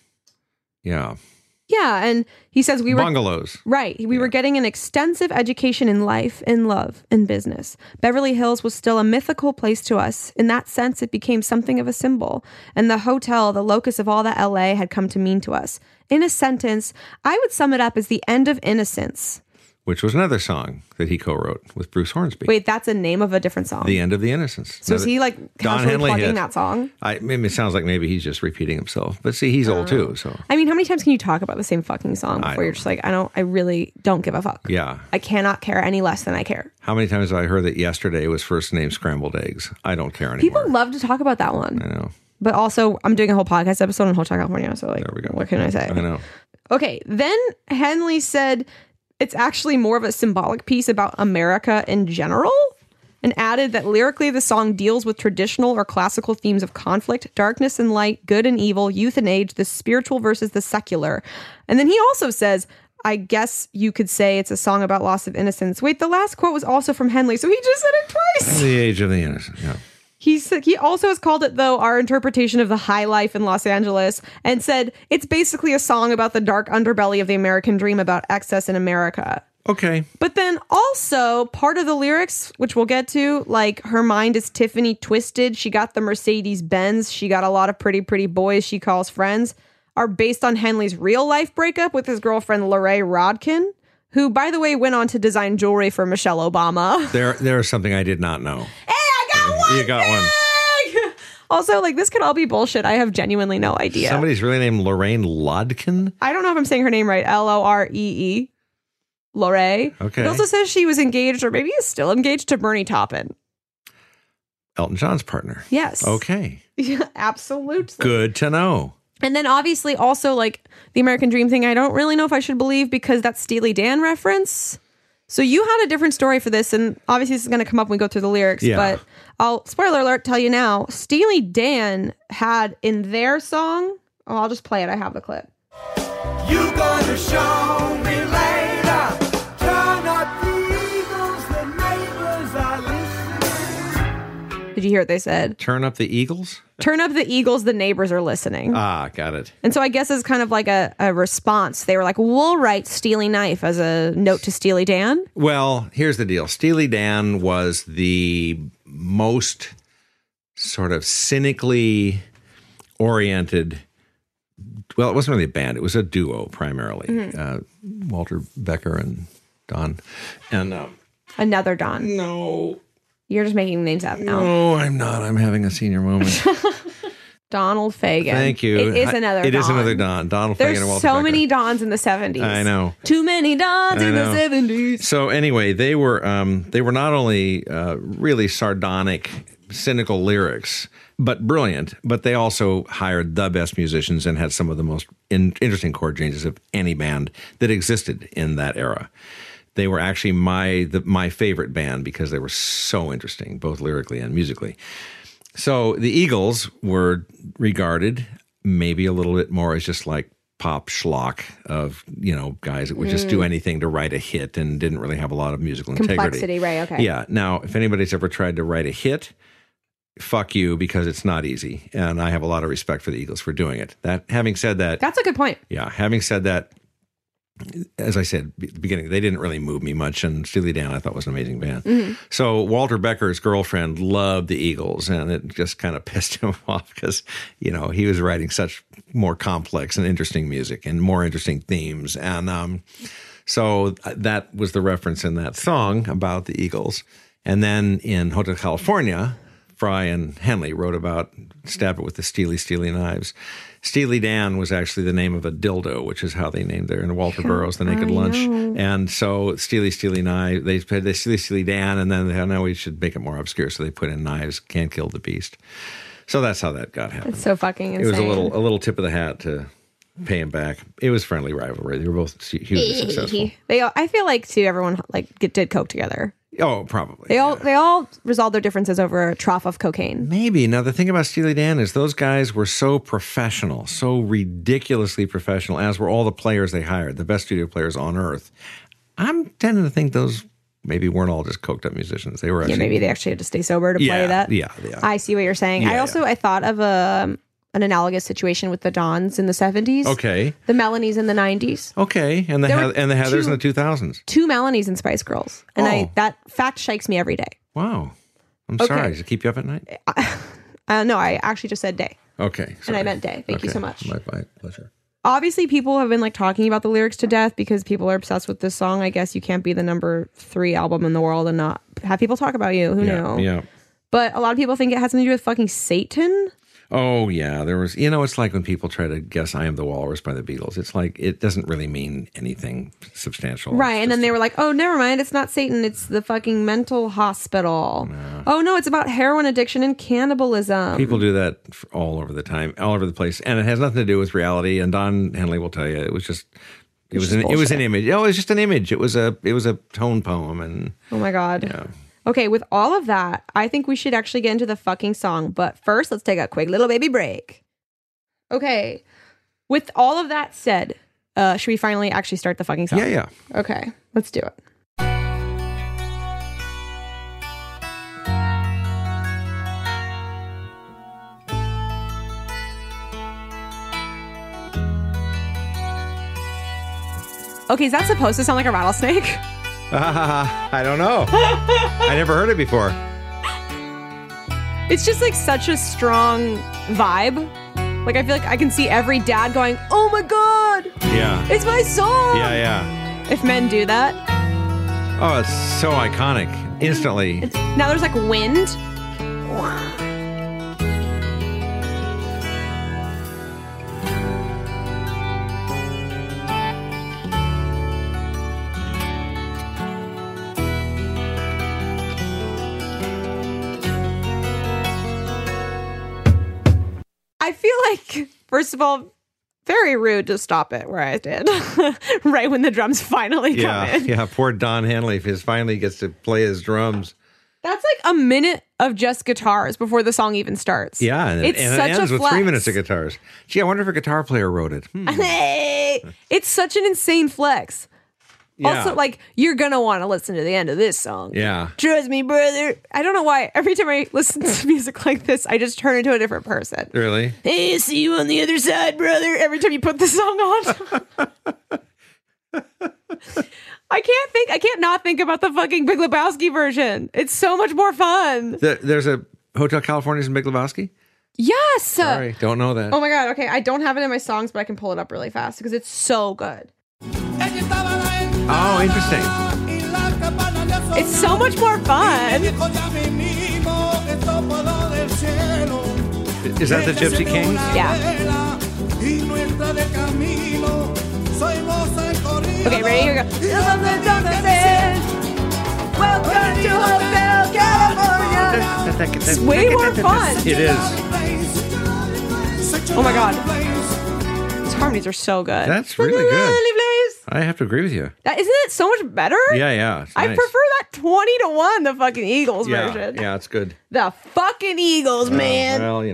yeah. Yeah. And he says we were... Bungalows. Right. We yeah. were getting an extensive education in life, in love, in business. Beverly Hills was still a mythical place to us. In that sense, it became something of a symbol. And the hotel, the locus of all that L A, had come to mean to us. In a sentence, I would sum it up as the end of innocence. Which was another song that he co-wrote with Bruce Hornsby. Wait, that's a name of a different song. The End of the Innocence. So another, is he like constantly plugging that song? I, maybe it sounds like maybe he's just repeating himself. But see, he's old too. So I mean, how many times can you talk about the same fucking song before you're just like, I don't, I really don't give a fuck. Yeah. I cannot care any less than I care. How many times have I heard that Yesterday was first name Scrambled Eggs? I don't care anymore. People love to talk about that one. I know. But also, I'm doing a whole podcast episode on Hotel California. So like, there we go. What can I say? I know. Okay. Then Henley said, it's actually more of a symbolic piece about America in general, and added that lyrically the song deals with traditional or classical themes of conflict, darkness and light, good and evil, youth and age, the spiritual versus the secular. And then he also says, I guess you could say it's a song about loss of innocence. Wait, the last quote was also from Henley, so he just said it twice. The Age of the Innocent, yeah. He said, he also has called it, though, our interpretation of the high life in Los Angeles, and said it's basically a song about the dark underbelly of the American dream about excess in America. Okay. But then also part of the lyrics, which we'll get to, like her mind is Tiffany twisted. She got the Mercedes Benz. She got a lot of pretty, pretty boys she calls friends, are based on Henley's real life breakup with his girlfriend, Lorraine Rodkin, who, by the way, went on to design jewelry for Michelle Obama. There, there is something I did not know. One you got thing! one. Also, like, this could all be bullshit. I have genuinely no idea. Somebody's really named Lorraine Lodkin? I don't know if I'm saying her name right. L O R E E. Lorraine. Okay. It also says she was engaged, or maybe is still engaged, to Bernie Taupin. Elton John's partner. Yes. Okay. Yeah, absolutely. Good to know. And then obviously also, like, the American Dream thing, I don't really know if I should believe because that's Steely Dan reference. So you had a different story for this, and obviously this is going to come up when we go through the lyrics, yeah. but I'll, spoiler alert, tell you now, Steely Dan had in their song, oh, I'll just play it, I have the clip. You gonna show me later, turn up the Eagles, the neighbors are listening. Did you hear what they said? Turn up the Eagles? Turn up the Eagles, the neighbors are listening. Ah, got it. And so I guess it's kind of like a, a response. They were like, we'll write Steely Knife as a note to Steely Dan. Well, here's the deal. Steely Dan was the most sort of cynically oriented. Well, it wasn't really a band. It was a duo primarily. Mm-hmm. Uh, Walter Becker and Don. And um, Another Don. No. You're just making names up now. No, I'm not. I'm having a senior moment. Donald Fagen. Thank you. It is another I, it Don. It is another Don. Donald There's Fagen and Walter so Becker. many Dons in the seventies. I know. Too many Dons I in know. the seventies. So anyway, they were um, they were not only uh, really sardonic, cynical lyrics, but brilliant, but they also hired the best musicians and had some of the most in- interesting chord changes of any band that existed in that era. They were actually my the, my favorite band because they were so interesting, both lyrically and musically. So the Eagles were regarded maybe a little bit more as just like pop schlock of, you know, guys that would just do anything to write a hit and didn't really have a lot of musical integrity. Complexity, right, okay. Yeah. Now, if anybody's ever tried to write a hit, fuck you, because it's not easy. And I have a lot of respect for the Eagles for doing it. That, having said that, That's a good point. yeah, having said that, as I said at the beginning, they didn't really move me much, and Steely Dan I thought was an amazing band. Mm-hmm. So Walter Becker's girlfriend loved the Eagles, and it just kind of pissed him off because, you know, he was writing such more complex and interesting music and more interesting themes. And um, so that was the reference in that song about the Eagles. And then in Hotel California, Fry and Henley wrote about Stab It with the Steely, Steely Knives. Steely Dan was actually the name of a dildo, which is how they named their, and Walter Burroughs, The Naked I Lunch. know. And so Steely, Steely Knife, they played the Steely, Steely Dan, and then they had, now we should make it more obscure. So they put in Knives, Can't Kill the Beast. So that's how that got happened. It's so fucking insane. It was a little, a little tip of the hat to pay him back. It was friendly rivalry. They were both hugely successful. They, all- I feel like too. Everyone like get, did coke together. Oh, probably. They all they all resolved their differences over a trough of cocaine. Maybe. Now, the thing about Steely Dan is those guys were so professional, so ridiculously professional, as were all the players they hired, the best studio players on earth. I'm tending to think those maybe weren't all just coked up musicians. They were actually. Yeah, maybe they actually had to stay sober to play Yeah, that. yeah, yeah. I see what you're saying. I Yeah, also yeah. I thought of a an analogous situation with the Dons in the seventies. Okay. The Melanies in the nineties. Okay. And the, There Heath- were and the Heathers two- in the two thousands. Two Melanies in Spice Girls. And I Oh. that fact shakes me every day. Wow. I'm Okay. sorry. Does it keep you up at night? Uh, no, I actually just said day. Okay. And I sorry. meant day. Thank you Okay. so much. My, my pleasure. Obviously, people have been like talking about the lyrics to death because people are obsessed with this song. I guess you can't be the number three album in the world and not have people talk about you. Who Yeah. knew? Yeah. But a lot of people think it has something to do with fucking Satan. Oh, yeah. There was, you know, it's like when people try to guess I Am the Walrus by the Beatles. It's like, it doesn't really mean anything substantial. Right. It's And then just- they were like, oh, never mind. It's not Satan. It's the fucking mental hospital. Oh, no, it's about heroin addiction and cannibalism. People do that f- all over the time, all over the place. And it has nothing to do with reality. And Don Henley will tell you, it was just, it was just an, it was an bullshit. image. Oh, it was just an image. It was a, it was a tone poem. And Oh, my God. yeah. Okay, with all of that, I think we should actually get into the fucking song. But first, let's take a quick little baby break. Okay, with all of that said, uh, should we finally actually start the fucking song? Yeah, yeah. Okay, let's do it. Okay, is that supposed to sound like a rattlesnake? I don't know. I never heard it before. It's just like such a strong vibe. Like I feel like I can see every dad going, "Oh my god, Yeah. it's my song!" Yeah, yeah. If men do that. Oh, it's so iconic. Instantly. It's, now there's like wind. I feel like, first of all, very rude to stop it where I did, right when the drums finally come Yeah, in. yeah. Poor Don Henley, if he finally gets to play his drums. That's like a minute of just guitars before the song even starts. Yeah, and, it's and such it ends a with flex. three minutes of guitars. Gee, I wonder if a guitar player wrote it. Hmm. It's such an insane flex. Yeah. Also, like, you're gonna want to listen to the end of this song. Yeah. Trust me, brother. I don't know why. Every time I listen to music like this, I just turn into a different person. Really? Hey, see you on the other side, brother. Every time you put the song on. I can't think, I can't not think about the fucking Big Lebowski version. It's so much more fun. The, there's a Hotel California's in Big Lebowski? Yes. Sorry, don't know that. Oh my God. Okay. I don't have it in my songs, but I can pull it up really fast because it's so good. Oh, interesting. It's so much more fun. Is that the Gypsy Kings? Yeah. Okay, ready? Here we go. Welcome to Hotel California. It's way more fun. It is. Oh my God. These harmonies are so good. That's really good. Place. I have to agree with you. That, isn't it so much better? Yeah, yeah. it's I nice. prefer that twenty to one, the fucking Eagles yeah, version. Yeah, it's good. The fucking Eagles, man. Well, you know.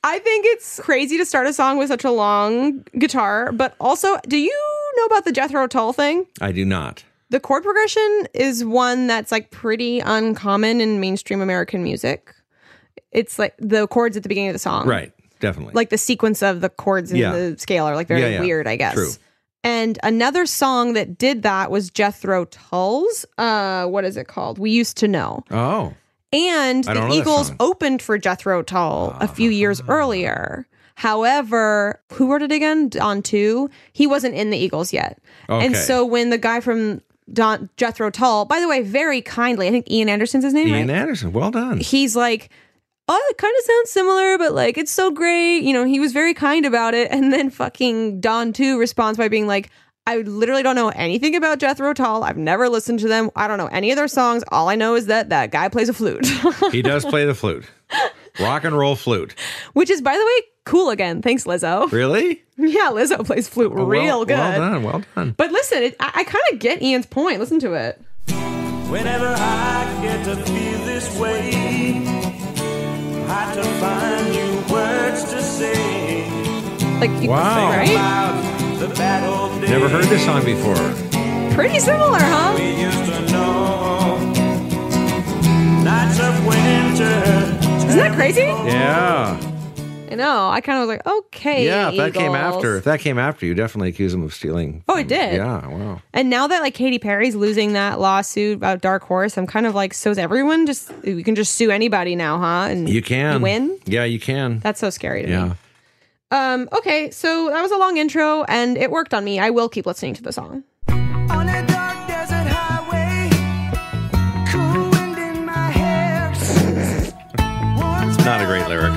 I think it's crazy to start a song with such a long guitar, but also, do you know about the Jethro Tull thing? I do not. The chord progression is one that's like pretty uncommon in mainstream American music. It's like the chords at the beginning of the song. Right. Definitely. Like the sequence of the chords in Yeah. the scale are like very Yeah, yeah. weird, I guess. True. And another song that did that was Jethro Tull's. Uh, what is it called? We Used to Know. Oh. And I don't the know that Eagles song. opened for Jethro Tull a few years earlier. However, who wrote it again? Don two. He wasn't in the Eagles yet. And Okay. so when the guy from Don Jethro Tull, by the way, very kindly, I think Ian Anderson's his name, Ian right? Anderson. Well done. He's like, oh, it kind of sounds similar, but like, it's so great. You know, he was very kind about it. And then fucking Don two responds by being like, I literally don't know anything about Jethro Tull. I've never listened to them. I don't know any of their songs. All I know is that that guy plays a flute. He does play the flute. Rock and roll flute. Which is, by the way, cool again. Thanks, Lizzo. Really? Yeah, Lizzo plays flute Well- real good. Well done. Well done. But listen, it, I, I kind of get Ian's point. Listen to it. Whenever I get to feel this way, I to find new words to say. Like, you Wow. right? About the bad old days. Never heard this song before. Pretty similar, huh? We used to know. Nights of winter. Isn't that crazy? Yeah. I know. I kind of was like, okay. Yeah, if that came Eagles. after, if that came after, you definitely accuse him of stealing. Oh, it did? Yeah, wow. And now that like Katy Perry's losing that lawsuit about Dark Horse, I'm kind of like, so's everyone. Just we can just sue anybody now, huh? And You can. win. Yeah, you can. That's so scary to yeah. me. Um. Okay, so that was a long intro, and it worked on me. I will keep listening to the song. On a dark desert highway, cool wind in my hair. Not a great lyric.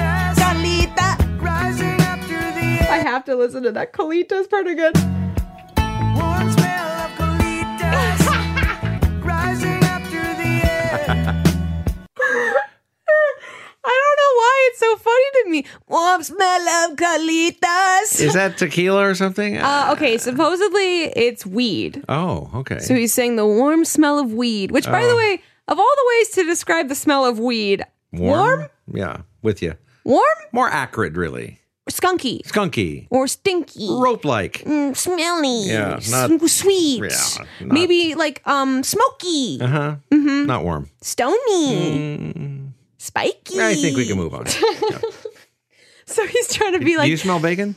Rising up through the I air. have to listen to that. Colita's part of good. Warm smell of colitas. Rising up through the air. I don't know why it's so funny to me. Warm smell of colitas. Is that tequila or something? Uh, okay, supposedly it's weed. Oh, okay. So he's saying the warm smell of weed, which, by the Oh. way, of all the ways to describe the smell of weed, warm, Yeah, with you. warm, More acrid, really. skunky, Skunky. or stinky, Rope-like. mm, smelly, Yeah, s- not- sweet, yeah, not- maybe like um smoky, Uh-huh. Mm-hmm. Not warm. stony, spiky. I think we can move on. Yeah. So he's trying to be Do like, you smell bacon?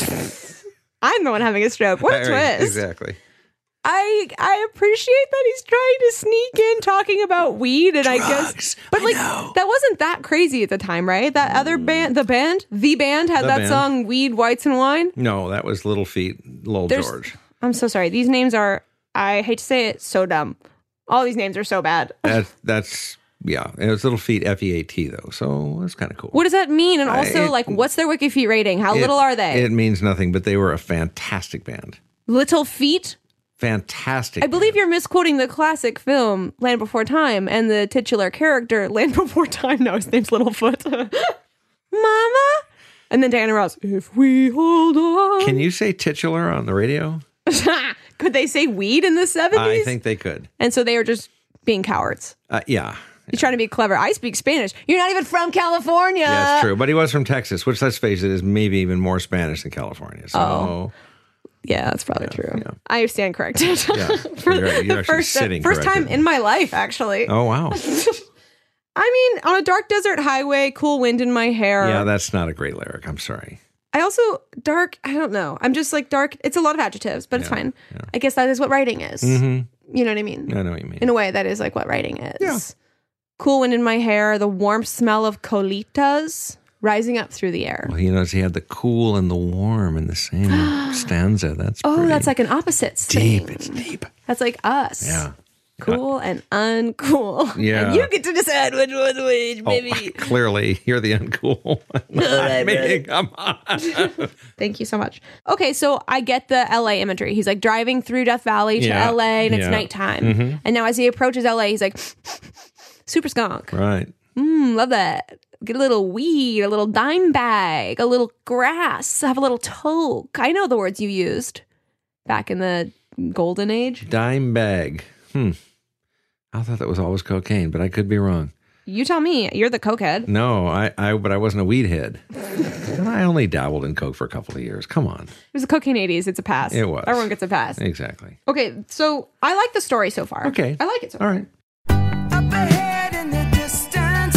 I'm the one having a stroke. What a Right, twist! Exactly. I I appreciate that he's trying to sneak in talking about weed, and I guess, Drugs. but I like know. that wasn't that crazy at the time, right? That other band, the band, the band had The that band. song "Weed, Whites, and Wine." No, that was Little Feet, Lowell There's- George. I'm so sorry. These names are, I hate to say it, so dumb. All these names are so bad. That, that's, yeah. It was Little Feet, F E A T, though. So it's kind of cool. What does that mean? And also, it- like, what's their Wiki Feet rating? How It- little are they? It means nothing, but they were a fantastic band. Little Feet? Fantastic. I believe you're misquoting the classic film Land Before Time and the titular character Land Before Time. No, his name's Littlefoot. Mama? And then Diana Ross, if we hold on. Can you say titular on the radio? Could they say weed in the seventies? I think they could. And so they were just being cowards. Uh, yeah. You're trying to be clever. I speak Spanish. You're not even from California. Yeah, it's true. But he was from Texas, which, let's face it, is maybe even more Spanish than California. So, Oh. Yeah, that's probably true. yeah. I stand corrected. Yeah. For You're- you're the actually first, sitting first time corrected. in my life, actually. oh, wow. I mean, on a dark desert highway, cool wind in my hair. Yeah, that's not a great lyric. I'm sorry. I also, dark, I don't know. I'm just like dark. It's a lot of adjectives, but it's Yeah, fine. yeah. I guess that is what writing is. Mm-hmm. You know what I mean? I know what you mean. In a way, that is like what writing is. Yeah. Cool wind in my hair, the warm smell of colitas rising up through the air. Well, you notice he had the cool and the warm in the same stanza. That's Oh, pretty that's like an opposite deep. thing. It's deep. That's like us. Yeah. Cool and uncool. Yeah. And you get to decide which one's which, Oh, baby. clearly, you're the uncool one. Not me. Come on. Thank you so much. Okay, so I get the L A imagery. He's like driving through Death Valley to Yeah. L A and it's Yeah. nighttime. Mm-hmm. And now as he approaches L A, he's like, super skunk. Right. Mm, love that. Get a little weed, a little dime bag, a little grass, have a little toke. I know the words you used back in the golden age. Dime bag. Hmm. I thought that was always cocaine, but I could be wrong. You tell me. You're the cokehead. No, I, I, but I wasn't a weed head. And I only dabbled in coke for a couple of years. Come on. It was the cocaine eighties. It's a pass. It was. Everyone gets a pass. Exactly. Okay, so I like the story so far. Okay. I like it so All far. right. Up ahead in the distance,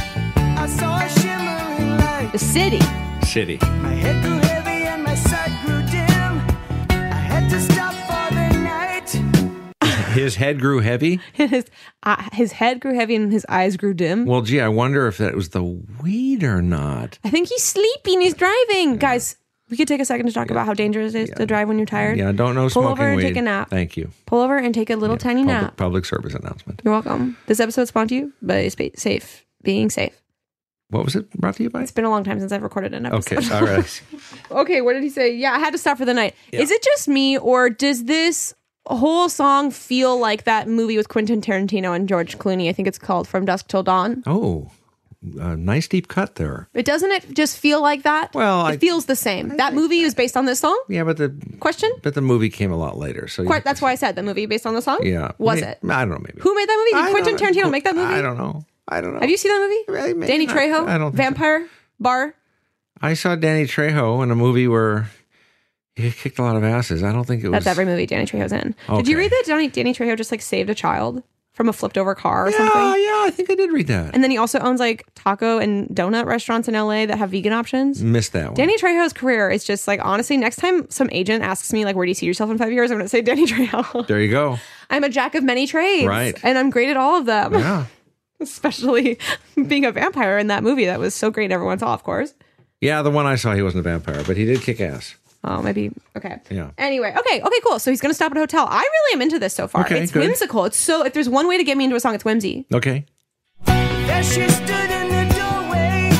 I saw a shimmering light. The city. City. My head grew heavy and my sight grew dim. I had to stop for the night. His head grew heavy. his uh, his head grew heavy and his eyes grew dim. Well, gee, I wonder if that was the weed or not. I think he's sleeping. He's driving. Guys, we could take a second to talk about how dangerous it is to drive when you're tired. Yeah, don't know Pull smoking over and weed. take a nap. Thank you. Pull over and take a little tiny Public, nap. public service announcement. You're welcome. This episode's sponsored to you by Spa- Safe. Being safe. What was it brought to you by? It's been a long time since I've recorded an episode. Okay, all right. Okay, what did he say? Yeah, I had to stop for the night. Is it just me, or does this whole song feel like that movie with Quentin Tarantino and George Clooney? I think it's called From Dusk Till Dawn. Oh, a nice deep cut there. It doesn't it just feel like that? Well, it I- feels the same. That movie is based on this song? Yeah, but the Question? but the movie came a lot later. So Quite, that's why I said the movie based on the song? yeah, Was May- it? I don't know. Maybe Who made that movie? Did I Quentin don't- Tarantino make that movie? I don't know. I don't know. Have you seen that movie? Maybe Danny not. Trejo? I don't think so. Vampire? Bar? I saw Danny Trejo in a movie where he kicked a lot of asses. I don't think it was. That's every movie Danny Trejo's in. Did Okay. you read that Danny, Danny Trejo just like saved a child from a flipped over car or Yeah, something? yeah, I think I did read that. And then he also owns like taco and donut restaurants in L A that have vegan options. Missed that one. Danny Trejo's career is just like, honestly, next time some agent asks me like, where do you see yourself in five years? I'm going to say Danny Trejo. There you go. I'm a jack of many trades. Right. And I'm great at all of them. Yeah. Especially being a vampire in that movie. That was so great. Everyone saw, of course. Yeah, the one I saw, he wasn't a vampire, but he did kick ass. Oh, maybe. Okay. Yeah. Anyway. Okay. Okay, cool. So he's going to stop at a hotel. I really am into this so far. Okay, it's good. whimsical. It's so, if there's one way to get me into a song, it's whimsy. Okay. There she stood in the doorway.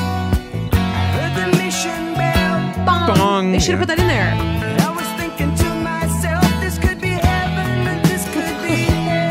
I heard the mission bell. Bong. Bong. They should have Yeah. put that in there. And I was thinking to myself, this could be heaven and this could be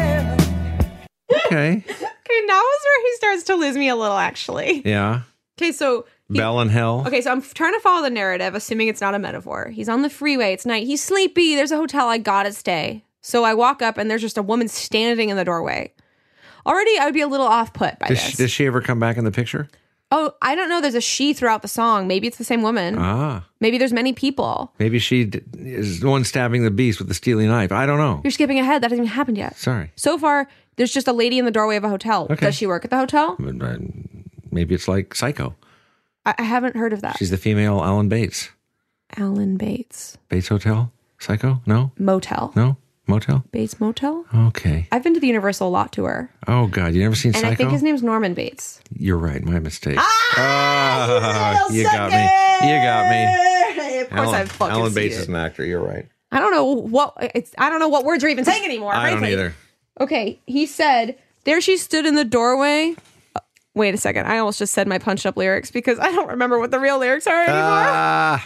hell. Okay. Okay, now is where he starts to lose me a little, actually. Yeah. Okay, so he- Bell in hell. okay, so I'm f- trying to follow the narrative, assuming it's not a metaphor. He's on the freeway. It's night. He's sleepy. There's a hotel. I gotta stay. So I walk up, and there's just a woman standing in the doorway. Already, I would be a little off put by Does this. she, does she ever come back in the picture? Oh, I don't know. There's a she throughout the song. Maybe it's the same woman. Ah. Maybe there's many people. Maybe she d- is the one stabbing the beast with the steely knife. I don't know. You're skipping ahead. That hasn't even happened yet. Sorry. So far, there's just a lady in the doorway of a hotel. Okay. Does she work at the hotel? But, uh, Maybe it's like Psycho. I, I haven't heard of that. She's the female Alan Bates. Alan Bates. Bates Hotel? Psycho? No? Motel. No? Motel? Bates Motel? Okay. I've been to the Universal lot tour. Oh, God. You never seen And Psycho? I think his name's Norman Bates. You're right. My mistake. Ah, you got me. You got me. Of course, Alan, I fucking Alan see Bates it. is an actor. You're right. I don't know what it's. I don't know what words are even saying anymore. I don't frankly. either. Okay, he said, "There she stood in the doorway." Uh, wait a second. I almost just said my punched up lyrics because I don't remember what the real lyrics are anymore. Ah,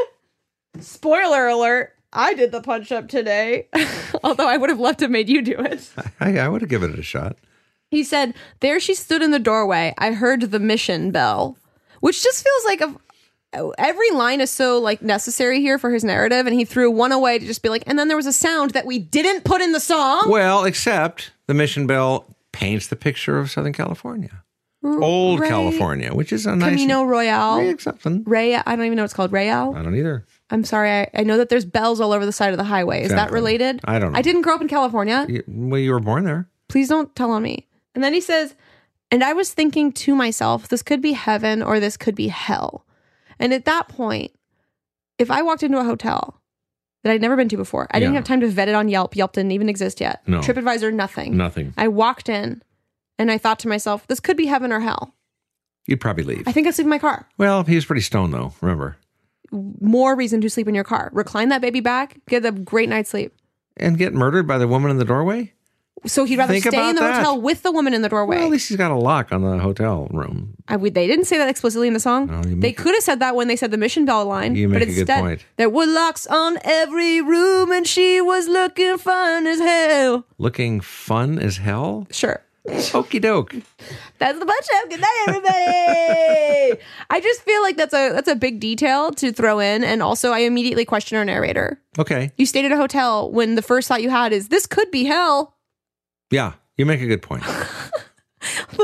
Spoiler alert. I did the punch up today, although I would have loved to have made you do it. I, I would have given it a shot. He said, "There she stood in the doorway. I heard the mission bell," which just feels like a. Every line is so like necessary here for his narrative, and he threw one away to just be like, and then there was a sound that we didn't put in the song. Well, except the Mission Bell paints the picture of Southern California. Old Ray- California, which is a nice... Camino Royale. Ray something. Ray, I don't even know what it's called. Royale. I don't either. I'm sorry. I, I know that there's bells all over the side of the highway. Is that Exactly. related? I don't know. I didn't grow up in California. You, well, you were born there. Please don't tell on me. And then he says, and I was thinking to myself, this could be heaven or this could be hell. And at that point, if I walked into a hotel that I'd never been to before, I didn't Yeah. have time to vet it on Yelp. Yelp didn't even exist yet. No. TripAdvisor, nothing. Nothing. I walked in and I thought to myself, this could be heaven or hell. You'd probably leave. I think I'd sleep in my car. Well, he was pretty stoned, though. Remember. More reason to sleep in your car. Recline that baby back, get a great night's sleep. And get murdered by the woman in the doorway? So he'd rather Think stay about in the that. hotel with the woman in the doorway. Well, at least he's got a lock on the hotel room. I would, they didn't say that explicitly in the song. No, you they make- could have said that when they said the mission bell line. You but make a good instead, point. there were locks on every room and she was looking fine as hell. Looking fun as hell? Sure. Okie doke. That's the bunch of good night, everybody. I just feel like that's a that's a big detail to throw in. And also I immediately question our narrator. Okay. You stayed at a hotel when the first thought you had is this could be hell. Yeah, you make a good point. The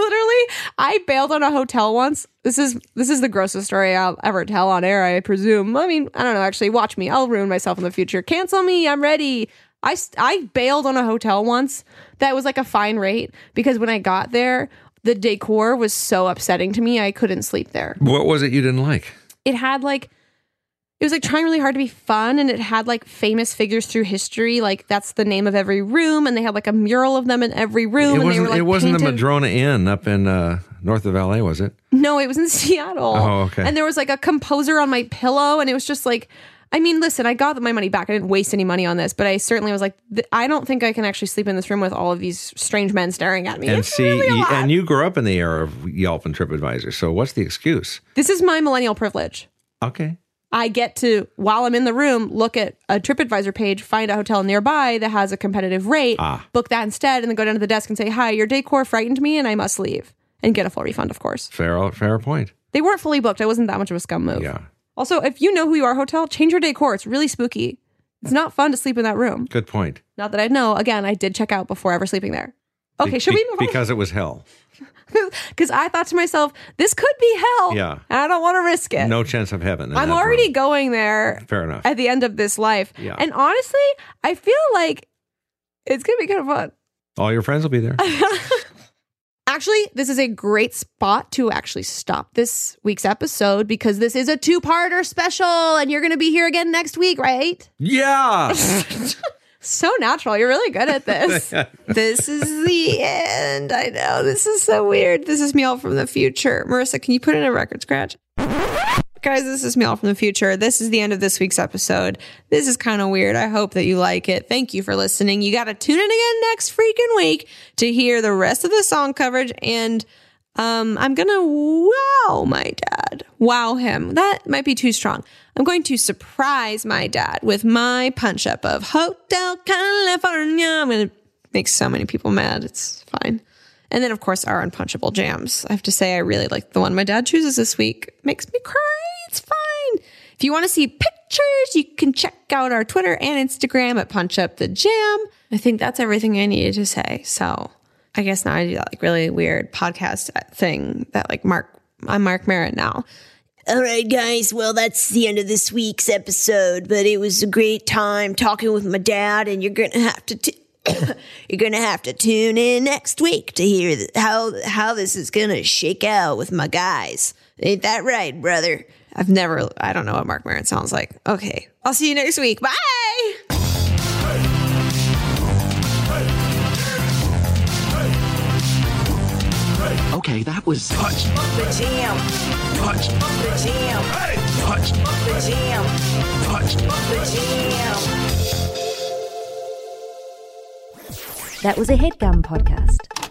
literally, I bailed on a hotel once. This is this is the grossest story I'll ever tell on air, I presume. I mean, I don't know. Actually, watch me. I'll ruin myself in the future. Cancel me. I'm ready. I, I bailed on a hotel once that was like a fine rate because when I got there, the decor was so upsetting to me, I couldn't sleep there. What was it you didn't like? It had like, it was like trying really hard to be fun, and it had like famous figures through history. Like that's the name of every room, and they had like a mural of them in every room. It and wasn't, they were, like, it wasn't the painted. Madrona Inn up in uh, north of L A, was it? No, it was in Seattle. Oh, okay. And there was like a composer on my pillow, and it was just like, I mean, listen, I got my money back. I didn't waste any money on this, but I certainly was like, th- I don't think I can actually sleep in this room with all of these strange men staring at me. And It's see, really a y- lot. and you grew up in the era of Yelp and TripAdvisor, so what's the excuse? This is my millennial privilege. Okay. I get to, while I'm in the room, look at a TripAdvisor page, find a hotel nearby that has a competitive rate, Ah. book that instead, and then go down to the desk and say, hi, your decor frightened me and I must leave. And get a full refund, of course. Fair, fair point. They weren't fully booked. I wasn't that much of a scum move. Yeah. Also, if you know who you are, hotel, change your decor. It's really spooky. It's not fun to sleep in that room. Good point. Not that I know. Again, I did check out before ever sleeping there. Okay, Be- should we move on? Because it was hell. Because I thought to myself, this could be hell. Yeah. And I don't want to risk it. No chance of heaven. in I'm that already room. going there Fair enough. at the end of this life. Yeah. And honestly, I feel like it's going to be kind of fun. All your friends will be there. Actually, this is a great spot to actually stop this week's episode because this is a two-parter special and you're going to be here again next week, right? Yeah. So natural. You're really good at this. This is the end. I know. This is so weird. This is Meow from the future. Marissa, can you put in a record scratch? Guys, this is Meow from the future. This is the end of this week's episode. This is kind of weird. I hope that you like it. Thank you for listening. You got to tune in again next freaking week to hear the rest of the song coverage. And um, I'm going to wow my dad. Wow him. That might be too strong. I'm going to surprise my dad with my punch up of Hotel California. I'm going to make so many people mad. It's fine. And then, of course, our unpunchable jams. I have to say, I really like the one my dad chooses this week. Makes me cry. It's fine. If you want to see pictures, you can check out our Twitter and Instagram at Punch Up the Jam. I think that's everything I needed to say. So I guess now I do that like really weird podcast thing that like Mark, I'm Mark Maron now. All right, guys. Well, that's the end of this week's episode, but it was a great time talking with my dad, and you're going to have to, t- you're going to have to tune in next week to hear th- how, how this is going to shake out with my guys. Ain't that right, brother? I've never, I don't know what Mark Maron sounds like. Okay. I'll see you next week. Bye. Okay, that was Punch the jam. Punch the jam. Punch the jam. Punch the jam. That was a HeadGum podcast.